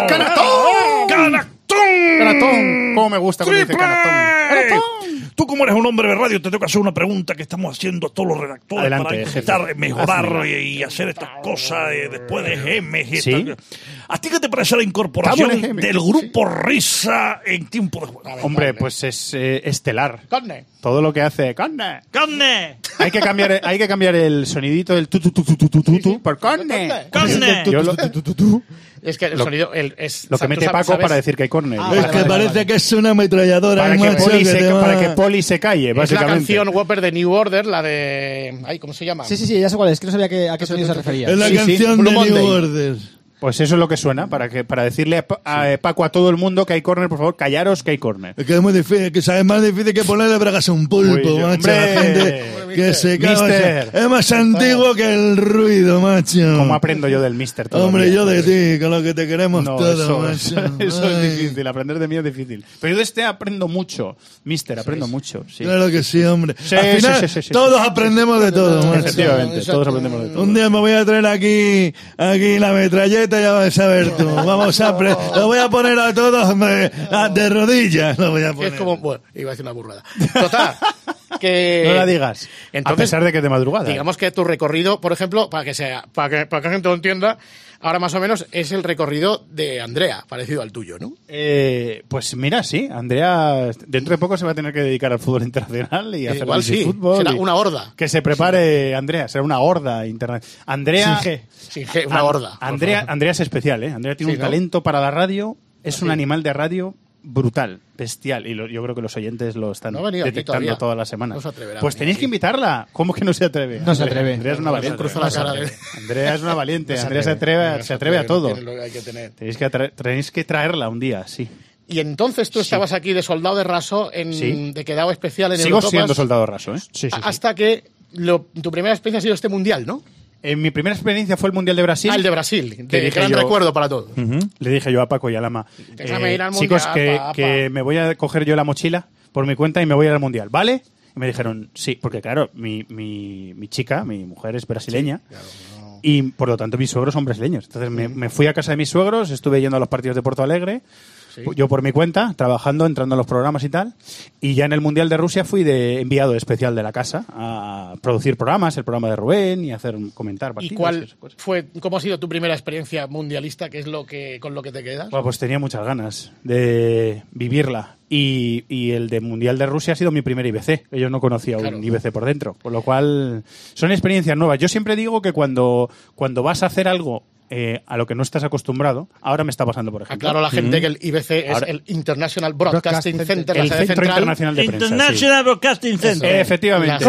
¡Canastón! ¿Cómo me gusta cuando dice canastón? Tú, como eres un hombre de radio, te tengo que hacer una pregunta que estamos haciendo todos los redactores. Adelante, para intentar jefe. mejorar Hazme. y hacer estas cosas después de gemes y ¿Sí? estas. ¿A ti qué te parece la incorporación Estamos en gemes. del grupo Risa en tiempo de juego? Hombre, pues es estelar. Carne. Todo lo que hace carne. ¡Carne! Hay que cambiar el sonidito del tu por carne. ¡Carne! Yo Es que el sonido es... lo que mete Paco para decir que hay córner. Es que parece que es una ametralladora. Para que Poli se calle, Es la básicamente. canción Whopper de New Order, la de... Ay, ¿cómo se llama? Sí, ya sé cuál es, que no sabía a qué sonido se refería. Es la Sí, canción Blue de Monday. New Order. Pues eso es lo que suena, para decirle a Paco, a todo el mundo que hay córner, por favor, callaros que hay córner. Es que es muy difícil, que sabes más difícil que ponerle bragas a un pulpo, Uy, macho. hombre. La gente que se caga. Mister. Es más antiguo que el ruido, macho. ¿Cómo aprendo yo del mister todo el Hombre, día? yo de ti, con lo que te queremos No, todo, eso macho. es Ay. difícil, aprender de mí es difícil. Pero yo de este aprendo mucho, mister, aprendo mucho. Sí. Claro que sí, hombre. Sí, Al final, sí. todos aprendemos de todo, macho. Efectivamente, todos aprendemos de todo. Un día me voy a traer aquí la metralleta y ya vas a ver tú. Lo voy a poner a todos de rodillas. Lo voy a Que poner. es como... Bueno, iba a decir una burrada. Total, que... No la digas. Entonces, a pesar de que es de madrugada. Digamos que tu recorrido, por ejemplo, para que la gente lo entienda, ahora más o menos es el recorrido de Andrea, parecido al tuyo, ¿no? Pues mira, sí. Andrea dentro de poco se va a tener que dedicar al fútbol internacional y a hacer igual sí, fútbol. será una horda. Que se prepare Andrea, será una horda internacional. Andrea... Sin G, una horda. Andrea es especial, ¿eh? Andrea tiene un talento para la radio, es un animal de radio brutal, bestial, y yo creo que los oyentes lo están detectando todas las semanas. No se pues tenéis que invitarla. ¿Cómo que no se atreve? No se atreve. Andrea es una valiente. Andrea es una valiente. Andrea se atreve a todo. Tenéis que traerla un día, sí. Y entonces tú estabas aquí de soldado de raso, de quedado especial en Sigo Eurocopas, siendo soldado de raso, ¿eh? Sí. Hasta que tu primera experiencia ha sido este mundial, ¿no? Mi primera experiencia fue el Mundial de Brasil. El de Brasil, de gran recuerdo para todos. Le dije yo a Paco y a Lama, déjame ir al chicos, mundial, que me voy a coger yo la mochila por mi cuenta y me voy a ir al Mundial, ¿vale? Y me dijeron, sí, porque claro, mi chica, mi mujer es brasileña. Sí, claro, no. Y por lo tanto mis suegros son brasileños. Entonces me fui a casa de mis suegros, estuve yendo a los partidos de Porto Alegre, yo por mi cuenta, trabajando, entrando en los programas y tal, y ya en el Mundial de Rusia fui de enviado especial de la casa a producir programas, el programa de Rubén y comentar partidos. ¿Y cómo ha sido tu primera experiencia mundialista? ¿Qué es con lo que te quedas? Bueno, pues tenía muchas ganas de vivirla. Y el de Mundial de Rusia ha sido mi primer IBC. Yo no conocía un IBC por dentro. Con lo cual, son experiencias nuevas. Yo siempre digo que cuando vas a hacer algo a lo que no estás acostumbrado, ahora me está pasando, por ejemplo. Aclaro a la gente que el IBC es el International Broadcasting Center, el Centro Internacional de Prensa. International Broadcasting Center. Efectivamente.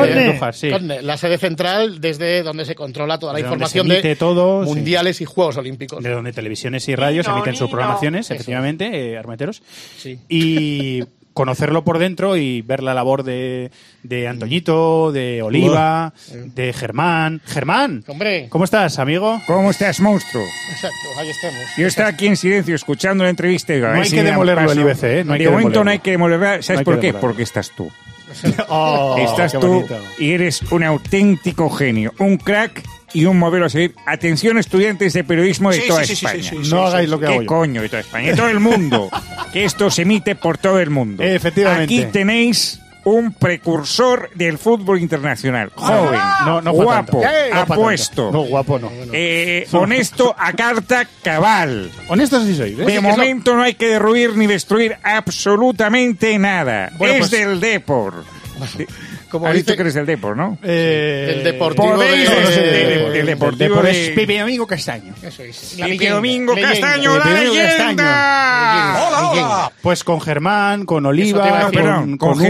La sede central desde donde se controla toda la información de mundiales y Juegos Olímpicos. De donde televisiones y radios emiten sus programaciones, efectivamente, armeteros. Sí. Y conocerlo por dentro y ver la labor de Antoñito, de Oliva, de Germán. Germán, hombre, ¿cómo estás, amigo? ¿Cómo estás, monstruo? Exacto, ahí estamos. Yo estaba aquí en silencio escuchando la entrevista. No hay que demolerlo el IBC, ¿eh? De momento no hay que demolerlo. ¿Sabes por qué? Porque estás tú. Estás tú y eres un auténtico genio, un crack y un modelo a seguir. Atención, estudiantes de periodismo de toda España. No hagáis lo que hago yo. ¿Qué coño de toda España? De todo el mundo. Que esto se emite por todo el mundo. Efectivamente. Aquí tenéis un precursor del fútbol internacional. Joven, guapo, apuesto. No, guapo no. Honesto a carta cabal. Honesto sí soy. De momento no hay que derruir ni destruir absolutamente nada. Bueno, es del Depor. Has dicho que eres del Depor, ¿no? Del Deportivo del Deportivo es Pepe Domingo Castaño. Eso es. Pepe Domingo Castaño, la leyenda. Hola. Pues con Germán, con Oliva, con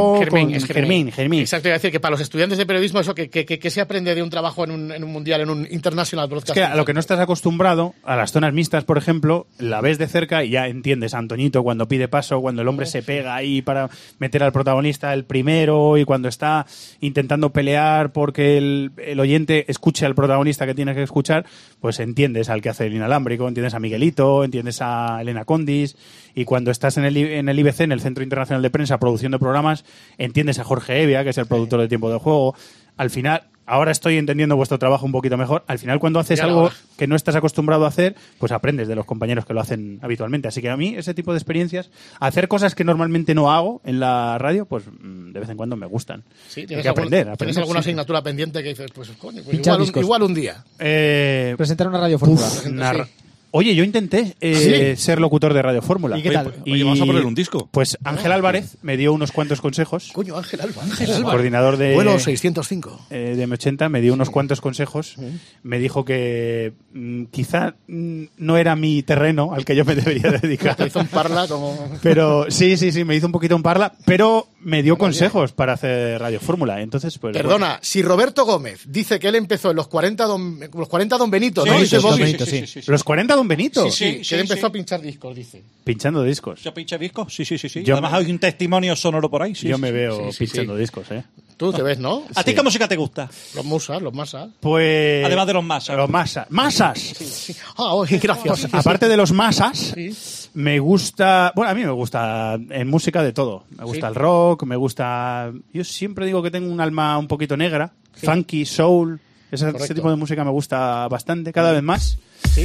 Germín. Exacto, iba a decir que para los estudiantes de periodismo eso que se aprende de un trabajo en un mundial, en un International Broadcasting. Es que a lo que no estás acostumbrado, a las zonas mixtas, por ejemplo, la ves de cerca y ya entiendes a Antoñito cuando pide paso, cuando el hombre se pega ahí para meter al protagonista el primero y cuando está intentando pelear porque el oyente escuche al protagonista que tiene que escuchar, pues entiendes al que hace el inalámbrico, entiendes a Miguelito, entiendes a Elena Condis, y cuando estás en el IBC, en el Centro Internacional de Prensa, produciendo programas, entiendes a Jorge Evia, que es el productor de Tiempo de Juego. Al final, ahora estoy entendiendo vuestro trabajo un poquito mejor. Al final, cuando haces algo que no estás acostumbrado a hacer, pues aprendes de los compañeros que lo hacen habitualmente. Así que a mí, ese tipo de experiencias, hacer cosas que normalmente no hago en la radio, pues de vez en cuando me gustan. Sí, hay que aprender. ¿Tienes alguna asignatura pendiente que dices, pues coño, pues igual un día? Presentar una radio fórmula. Oye, yo intenté ser locutor de Radio Fórmula. ¿Y qué tal? Oye, ¿vamos a poner un disco? Pues Ángel Álvarez me dio unos cuantos consejos. Coño, Ángel Álvarez. Coordinador de vuelo 605. De M80, me dio unos cuantos consejos. Me dijo que quizá no era mi terreno al que yo me debería dedicar. Te hizo un parla como... Pero sí, me hizo un poquito un parla, pero me dio consejos para hacer Radio Fórmula. Entonces, pues... Perdona, si Roberto Gómez dice que él empezó en los 40 Don Benito, ¿no? Sí. Los 40 Don Benito. Sí, que él empezó a pinchar discos, dice. Pinchando discos. ¿Yo pinché discos? Sí. Yo además hay un testimonio sonoro por ahí. Yo me veo pinchando discos, ¿eh? Tú te ves, ¿no? ¿A ti qué música te gusta? Los masas. Pues... Además de los masas. Los masas. ¡Masas! Sí. Gracias. Pues, aparte de los masas, me gusta... Bueno, a mí me gusta en música de todo. Me gusta el rock, me gusta... Yo siempre digo que tengo un alma un poquito negra. Funky, soul... Ese tipo de música me gusta bastante, cada vez más. Sí.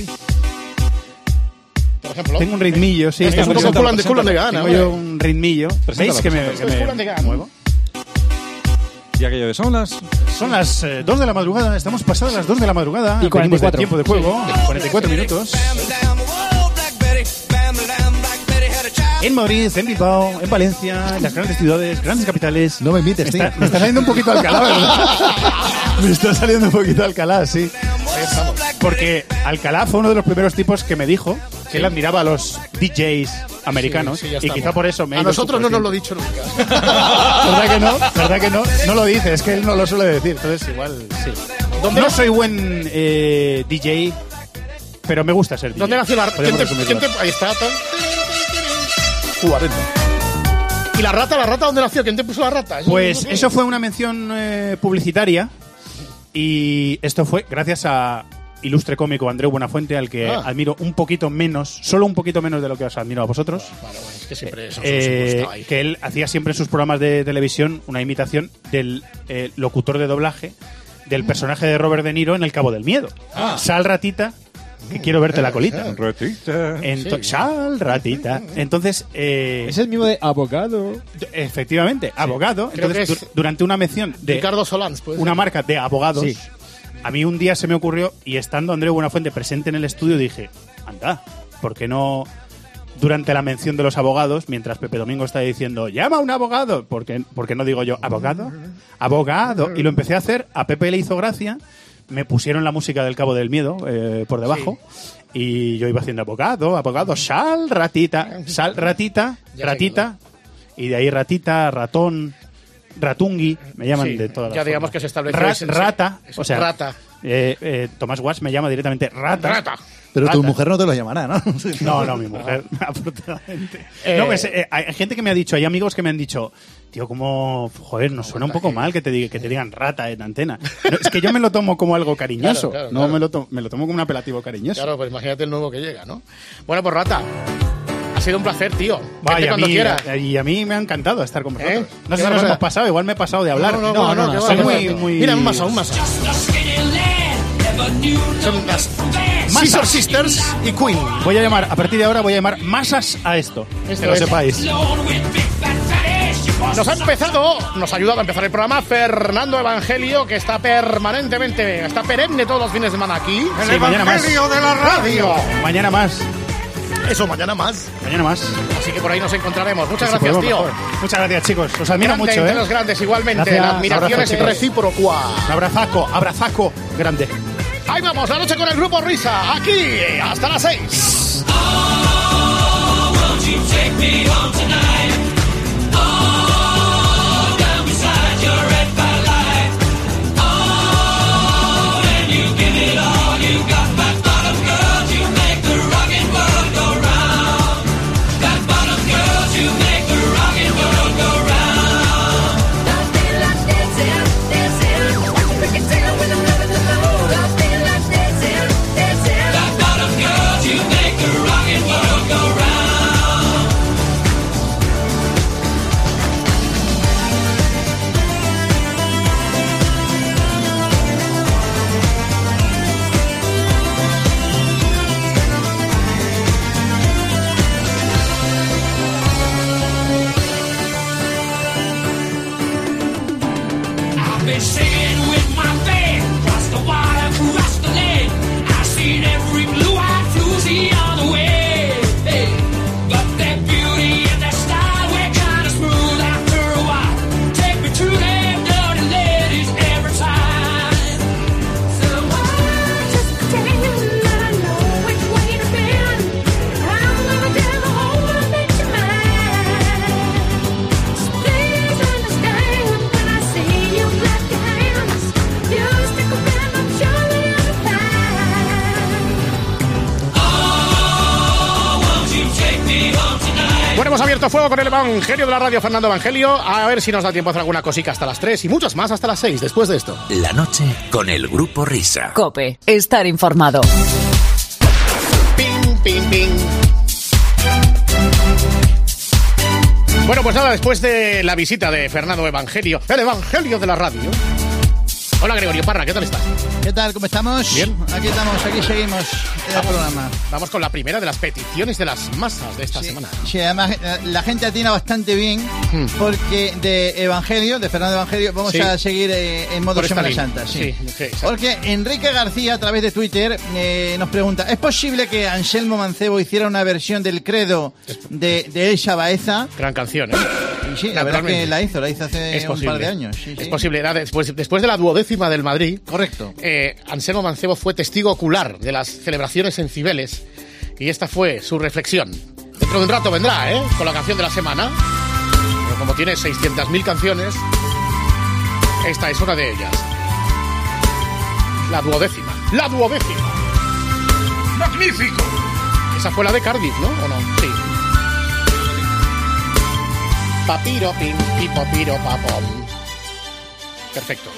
Por ejemplo, tengo un ritmillo, sí. Es un poco culo de gana. Tengo yo un ritmillo. ¿Veis que me muevo? Y aquello de son las 2 de la madrugada, estamos pasadas las 2 de la madrugada. Y 44. Tiempo de juego, 44 minutos. En Madrid, en Bilbao, en Valencia, en las grandes ciudades, grandes capitales. No me invites, tío. Me está saliendo un poquito Alcalá, ¿verdad? Me está saliendo un poquito Alcalá, sí. Porque Alcalá fue uno de los primeros tipos que me dijo que él admiraba a los DJs americanos y quizá por eso me ha a ido nosotros no nos lo ha dicho nunca. ¿Verdad que no? ¿Verdad que no? No lo dice, es que él no lo suele decir. Entonces igual sí. No soy buen DJ, pero me gusta ser DJ. ¿Dónde nació la ahí está. 40. ¿Y la rata dónde nació? ¿Quién te puso la rata? Pues eso fue una mención publicitaria y esto fue gracias a ilustre cómico Andreu Buenafuente, al que admiro un poquito menos, solo un poquito menos de lo que os admiro a vosotros. Vale, es que siempre eso que él hacía siempre en sus programas de televisión una imitación del locutor de doblaje del personaje de Robert De Niro en El Cabo del Miedo. Sal ratita, que quiero verte la colita. Ratita. Sal ratita. Entonces es el mismo de abogado. Efectivamente, abogado. Entonces durante una mención de Ricardo Solans, pues, una marca de abogados. Sí. A mí un día se me ocurrió, y estando Andreu Buenafuente presente en el estudio, dije, anda, ¿por qué no durante la mención de los abogados, mientras Pepe Domingo está diciendo, llama a un abogado? ¿Por qué no digo yo, abogado? Abogado. Y lo empecé a hacer, a Pepe le hizo gracia, me pusieron la música del Cabo del Miedo por debajo, y yo iba haciendo abogado, sal, ratita, ratita, y de ahí ratita, ratón... Ratungui, me llaman de todas las ya digamos formas. Que se estableció rata, o sea, rata. Tomás Watts me llama directamente rata. Pero rata. Tu mujer no te lo llamará, ¿no? No, mi mujer, afortunadamente. No, pues, hay gente que me ha dicho, hay amigos que me han dicho, tío, como, joder, nos suena un poco mal que te digan rata en antena. No, es que yo me lo tomo como algo cariñoso, claro. Me lo tomo como un apelativo cariñoso. Claro, pues imagínate el nuevo que llega, ¿no? Bueno, pues rata. Ha sido un placer, tío. Vaya, y a mí me ha encantado estar con vosotros. No sé si nos hemos pasado, igual me he pasado de hablar. No, soy muy... Mira, un maso. Son las Scissor Sisters y Queen. A partir de ahora voy a llamar masas a esto. Que lo sepáis. Nos ha ayudado a empezar el programa Fernando Evangelio, que está perenne todos los fines de semana aquí. El Evangelio de la radio. Mañana más. Eso, mañana más. Así que por ahí nos encontraremos. Muchas gracias, tío. Mejor. Muchas gracias, chicos. Os admiro mucho, entre los grandes, igualmente. Gracias. La admiración es recíproca. Un abrazaco grande. Ahí vamos, la noche con el Grupo Risa. Aquí, hasta las 6. Hemos abierto fuego con el Evangelio de la radio, Fernando Evangelio. A ver si nos da tiempo a hacer alguna cosica hasta las 3 y muchas más hasta las 6 después de esto. La noche con el Grupo Risa. COPE. Estar informado. Ping, ping, ping. Bueno, pues nada, después de la visita de Fernando Evangelio, el Evangelio de la radio, Hola, Gregorio Parra, ¿qué tal estás? ¿Qué tal? ¿Cómo estamos? Bien. Aquí estamos, aquí seguimos el programa. Vamos con la primera de las peticiones de las masas de esta semana. Sí, además la gente atina bastante bien porque de Evangelio, de Fernando Evangelio, vamos a seguir en modo Semana Santa. Sí. Porque Enrique García, a través de Twitter, nos pregunta, ¿es posible que Anselmo Mancebo hiciera una versión del credo de Elsa Baeza? Gran canción, ¿eh? Sí, la verdad que la hizo hace un par de años. Sí, es posible, era después de la 12ª del Madrid. Correcto. Anselmo Mancebo fue testigo ocular de las celebraciones en Cibeles y esta fue su reflexión. Dentro de un rato vendrá, con la canción de la semana. Pero como tiene 600.000 canciones, esta es una de ellas. La 12ª. ¡La 12ª! ¡Magnífico! Esa fue la de Cardiff, ¿no? ¿O no? Sí. Papiro, pim, pipo, piro, papón. Perfecto.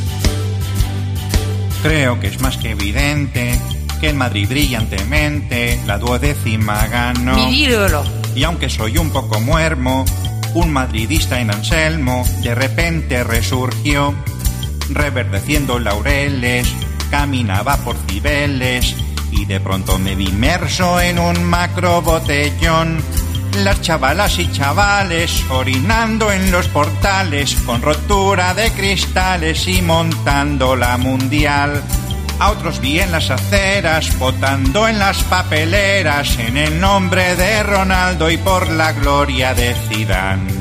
Creo que es más que evidente que en Madrid brillantemente la 12ª ganó. Mi ídolo. Y aunque soy un poco muermo, un madridista en Anselmo de repente resurgió, reverdeciendo laureles, caminaba por Cibeles y de pronto me vi inmerso en un macro botellón. Las chavalas y chavales orinando en los portales con rotura de cristales y montando la mundial. A otros vi en las aceras votando en las papeleras en el nombre de Ronaldo y por la gloria de Zidane.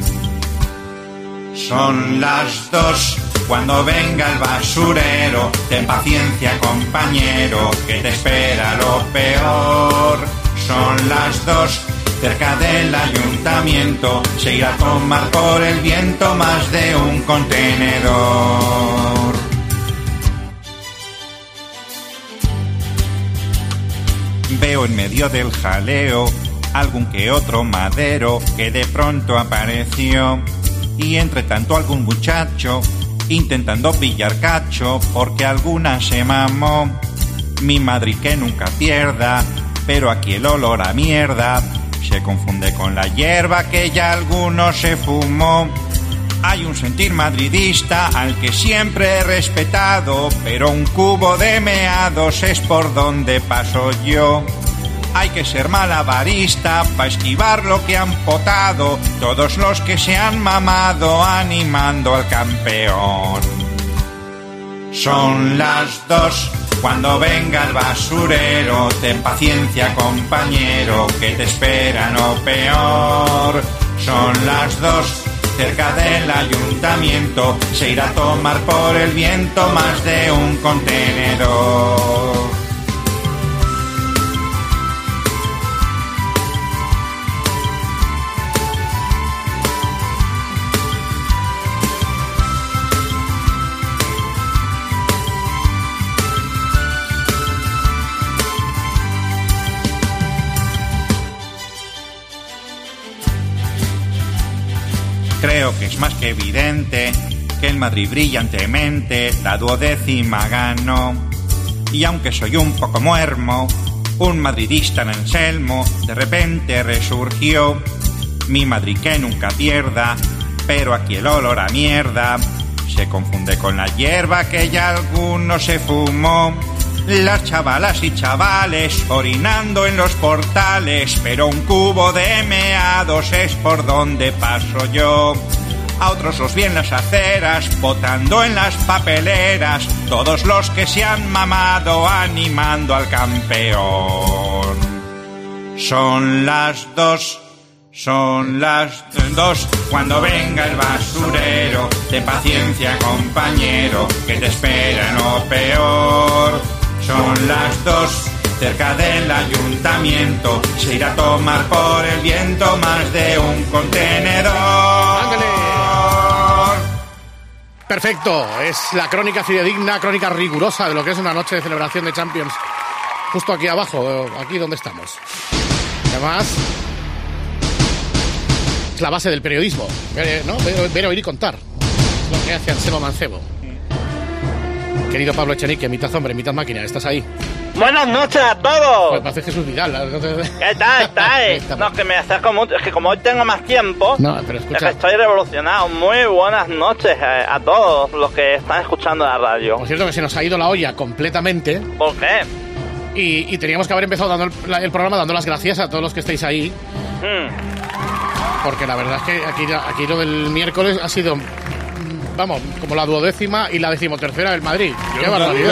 Son las 2 cuando venga el basurero. Ten paciencia, compañero, que te espera lo peor. Son las 2 cerca del ayuntamiento, se irá a tomar por el viento más de un contenedor. Veo en medio del jaleo algún que otro madero que de pronto apareció, y entre tanto algún muchacho intentando pillar cacho porque alguna se mamó. Mi Madrid que nunca pierda, pero aquí el olor a mierda se confunde con la hierba que ya alguno se fumó. Hay un sentir madridista al que siempre he respetado, pero un cubo de meados es por donde paso yo. Hay que ser malabarista para esquivar lo que han potado todos los que se han mamado animando al campeón. Son las 2 cuando venga el basurero, ten paciencia, compañero, que te espera no peor. Son las 2 cerca del ayuntamiento, se irá a tomar por el viento más de un contenedor. Creo que es más que evidente que el Madrid brillantemente la 12ª ganó. Y aunque soy un poco muermo, un madridista en Anselmo de repente resurgió. Mi Madrid que nunca pierda, pero aquí el olor a mierda se confunde con la hierba que ya alguno se fumó. Las chavalas y chavales orinando en los portales, pero un cubo de meados es por donde paso yo. A otros los vi en las aceras, votando en las papeleras, todos los que se han mamado animando al campeón. Son las 2 cuando venga el basurero, ten paciencia, compañero, que te espera no peor. Son las 2 cerca del ayuntamiento, se irá a tomar por el viento más de un contenedor. ¡Ándale! Perfecto, es la crónica fidedigna, crónica rigurosa de lo que es una noche de celebración de Champions. Justo aquí abajo, aquí donde estamos. Además, es la base del periodismo, ¿no? Ver, oír y contar. Es lo que hace Anselmo Mancebo. Querido Pablo Echenique, mitad hombre, mitad máquina, ¿estás ahí? Buenas noches a todos. Pues parece Jesús Vidal. ¿Qué tal estáis? No, que me acerco mucho. Es que como hoy tengo más tiempo, pero escucha, es que estoy revolucionado. Muy buenas noches a todos los que están escuchando la radio. Por cierto, que se nos ha ido la olla completamente. ¿Por qué? Y teníamos que haber empezado dando el programa dando las gracias a todos los que estáis ahí. Porque la verdad es que aquí lo del miércoles ha sido, vamos, como la 12ª y la 13ª del Madrid. Yo ¡Qué barbaridad!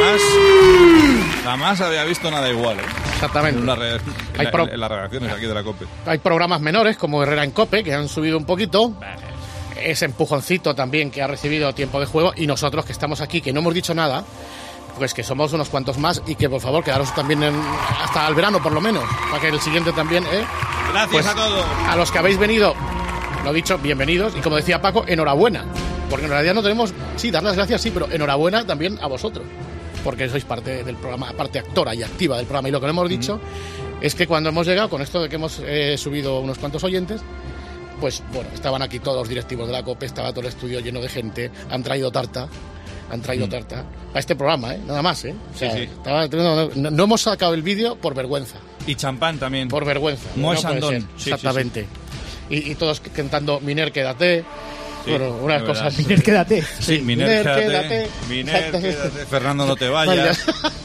Jamás había visto nada igual, ¿eh? Exactamente. En las redacciones aquí de la COPE. Hay programas menores, como Herrera en COPE, que han subido un poquito. Ese empujoncito también que ha recibido tiempo de juego. Y nosotros que estamos aquí, que no hemos dicho nada, pues que somos unos cuantos más y que por favor quedaros también hasta el verano por lo menos, para que el siguiente también... Gracias pues, a todos. A los que habéis venido, lo dicho, bienvenidos. Y como decía Paco, enhorabuena. Porque en realidad no tenemos... Sí, dar las gracias, sí, pero enhorabuena también a vosotros. Porque sois parte del programa, parte actora y activa del programa. Y lo que no hemos dicho es que cuando hemos llegado, con esto de que hemos subido unos cuantos oyentes, pues bueno, estaban aquí todos los directivos de la COPE, estaba todo el estudio lleno de gente, han traído tarta para este programa, nada más, O sea, sí. No hemos sacado el vídeo por vergüenza. Y champán también. Por vergüenza. Moe no Sandón. Sí, exactamente. Sí. Y todos cantando Miner, quédate. Sí, bueno, unas cosas. Miner, quédate. Sí, Miner, quédate. Miner, quédate. Fernando, no te vayas.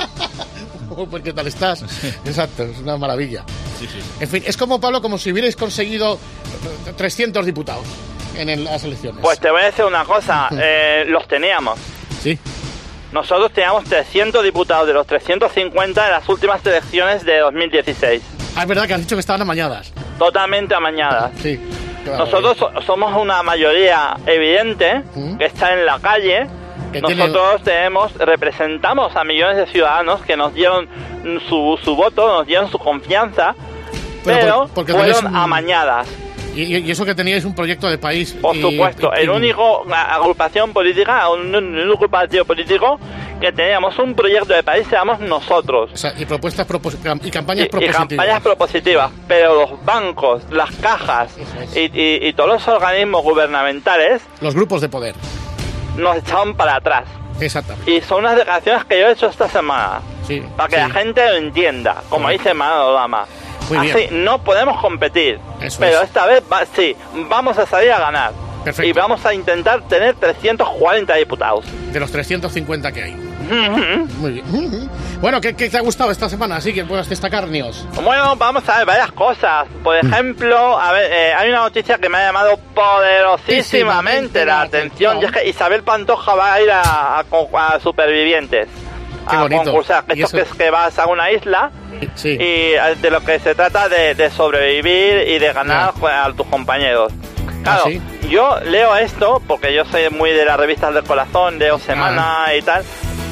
Pues, ¿qué tal estás? Sí. Exacto, es una maravilla. Sí. En fin, es como, Pablo, como si hubierais conseguido 300 diputados en las elecciones. Pues te voy a decir una cosa, los teníamos. Sí. Nosotros teníamos 300 diputados de los 350 en las últimas elecciones de 2016. Ah, es verdad que has dicho que estaban amañadas. Totalmente amañadas. Sí. Nosotros somos una mayoría evidente que está en la calle. Nosotros representamos a millones de ciudadanos que nos dieron su voto, nos dieron su confianza, pero fueron amañadas. Y eso que teníais un proyecto de país. Por supuesto, el único agrupación política, un único partido político que teníamos un proyecto de país éramos nosotros. O sea, y propuestas y campañas propositivas. Y campañas propositivas, pero los bancos, las cajas y todos los organismos gubernamentales, los grupos de poder, nos echaban para atrás. Exactamente. Y son unas declaraciones que yo he hecho esta semana, para que la gente lo entienda, como dice Manolo Lama. Así no podemos competir, pero esta vez vamos a salir a ganar. Perfecto. Y vamos a intentar tener 340 diputados. De los 350 que hay. Muy bien. Bueno, ¿qué te ha gustado esta semana? Así que puedas destacar, Nios. Bueno, vamos a ver varias cosas. Por ejemplo, hay una noticia que me ha llamado poderosísimamente la atención. Y es que Isabel Pantoja va a ir a Supervivientes. Qué bonito. Concursar. Esto que es que vas a una isla y de lo que se trata de sobrevivir y de ganar a tus compañeros. Claro, yo leo esto porque yo soy muy de las revistas del corazón, leo Semana y tal.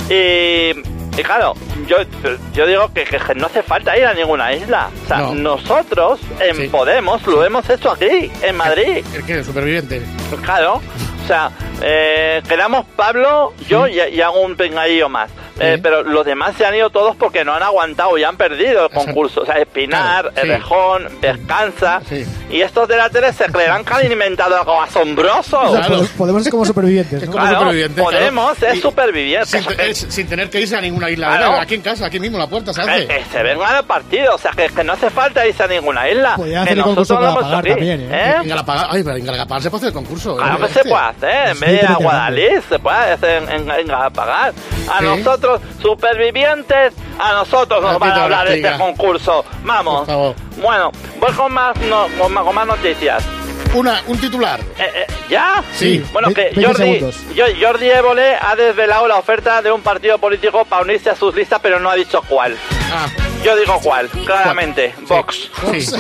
Y claro, yo digo que no hace falta ir a ninguna isla. O sea, nosotros en Podemos lo hemos hecho aquí, en Madrid. ¿El qué? ¿El Superviviente? Claro. O sea, quedamos Pablo, yo y hago un pingadillo más. Pero los demás se han ido todos porque no han aguantado y han perdido el concurso. O sea, Espinar, Errejón, Descansa. Y estos de la tele se creerán que han inventado algo asombroso. Claro. Podemos ser como supervivientes, ¿no? Podemos es supervivientes. Sin tener que irse a ninguna isla. Aquí en casa, aquí mismo, la puerta se hace. Que se vengan al partido. O sea, que no hace falta irse a ninguna isla. Podrían hacer el concurso para pagar también, En Galapagar se puede hacer el concurso. Claro que se puede hacer. En vez de ir a Guadalís, se puede hacer en Galapagar. A nosotros, supervivientes, a nosotros nos van a hablar de este concurso. Vamos. Bueno, voy con más noticias. Un titular. ¿Ya? Sí. Bueno, que Jordi Évole ha desvelado la oferta de un partido político para unirse a sus listas, pero no ha dicho cuál. Yo digo cuál, claramente. Vox. Sí.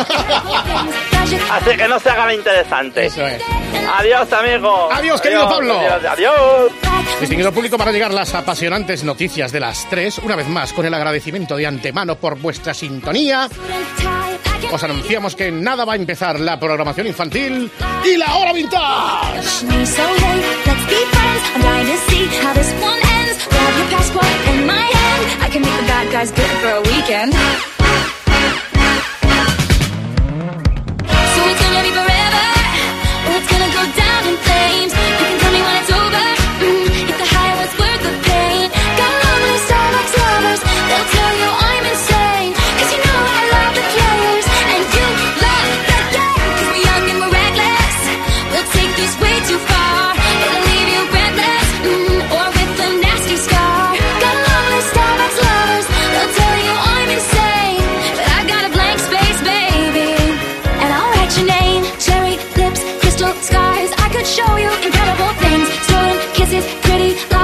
Así que no se haga interesante. Eso es. Adiós, amigo. Adiós, querido Pablo. Adiós. Distinguido público, para llegar las apasionantes noticias de las 3, una vez más, con el agradecimiento de antemano por vuestra sintonía, os anunciamos que en nada va a empezar la programación infantil y la hora vintage. If the high was worth the pain, got lonely Starbucks lovers, they'll I could show you incredible things. Stolen kisses, pretty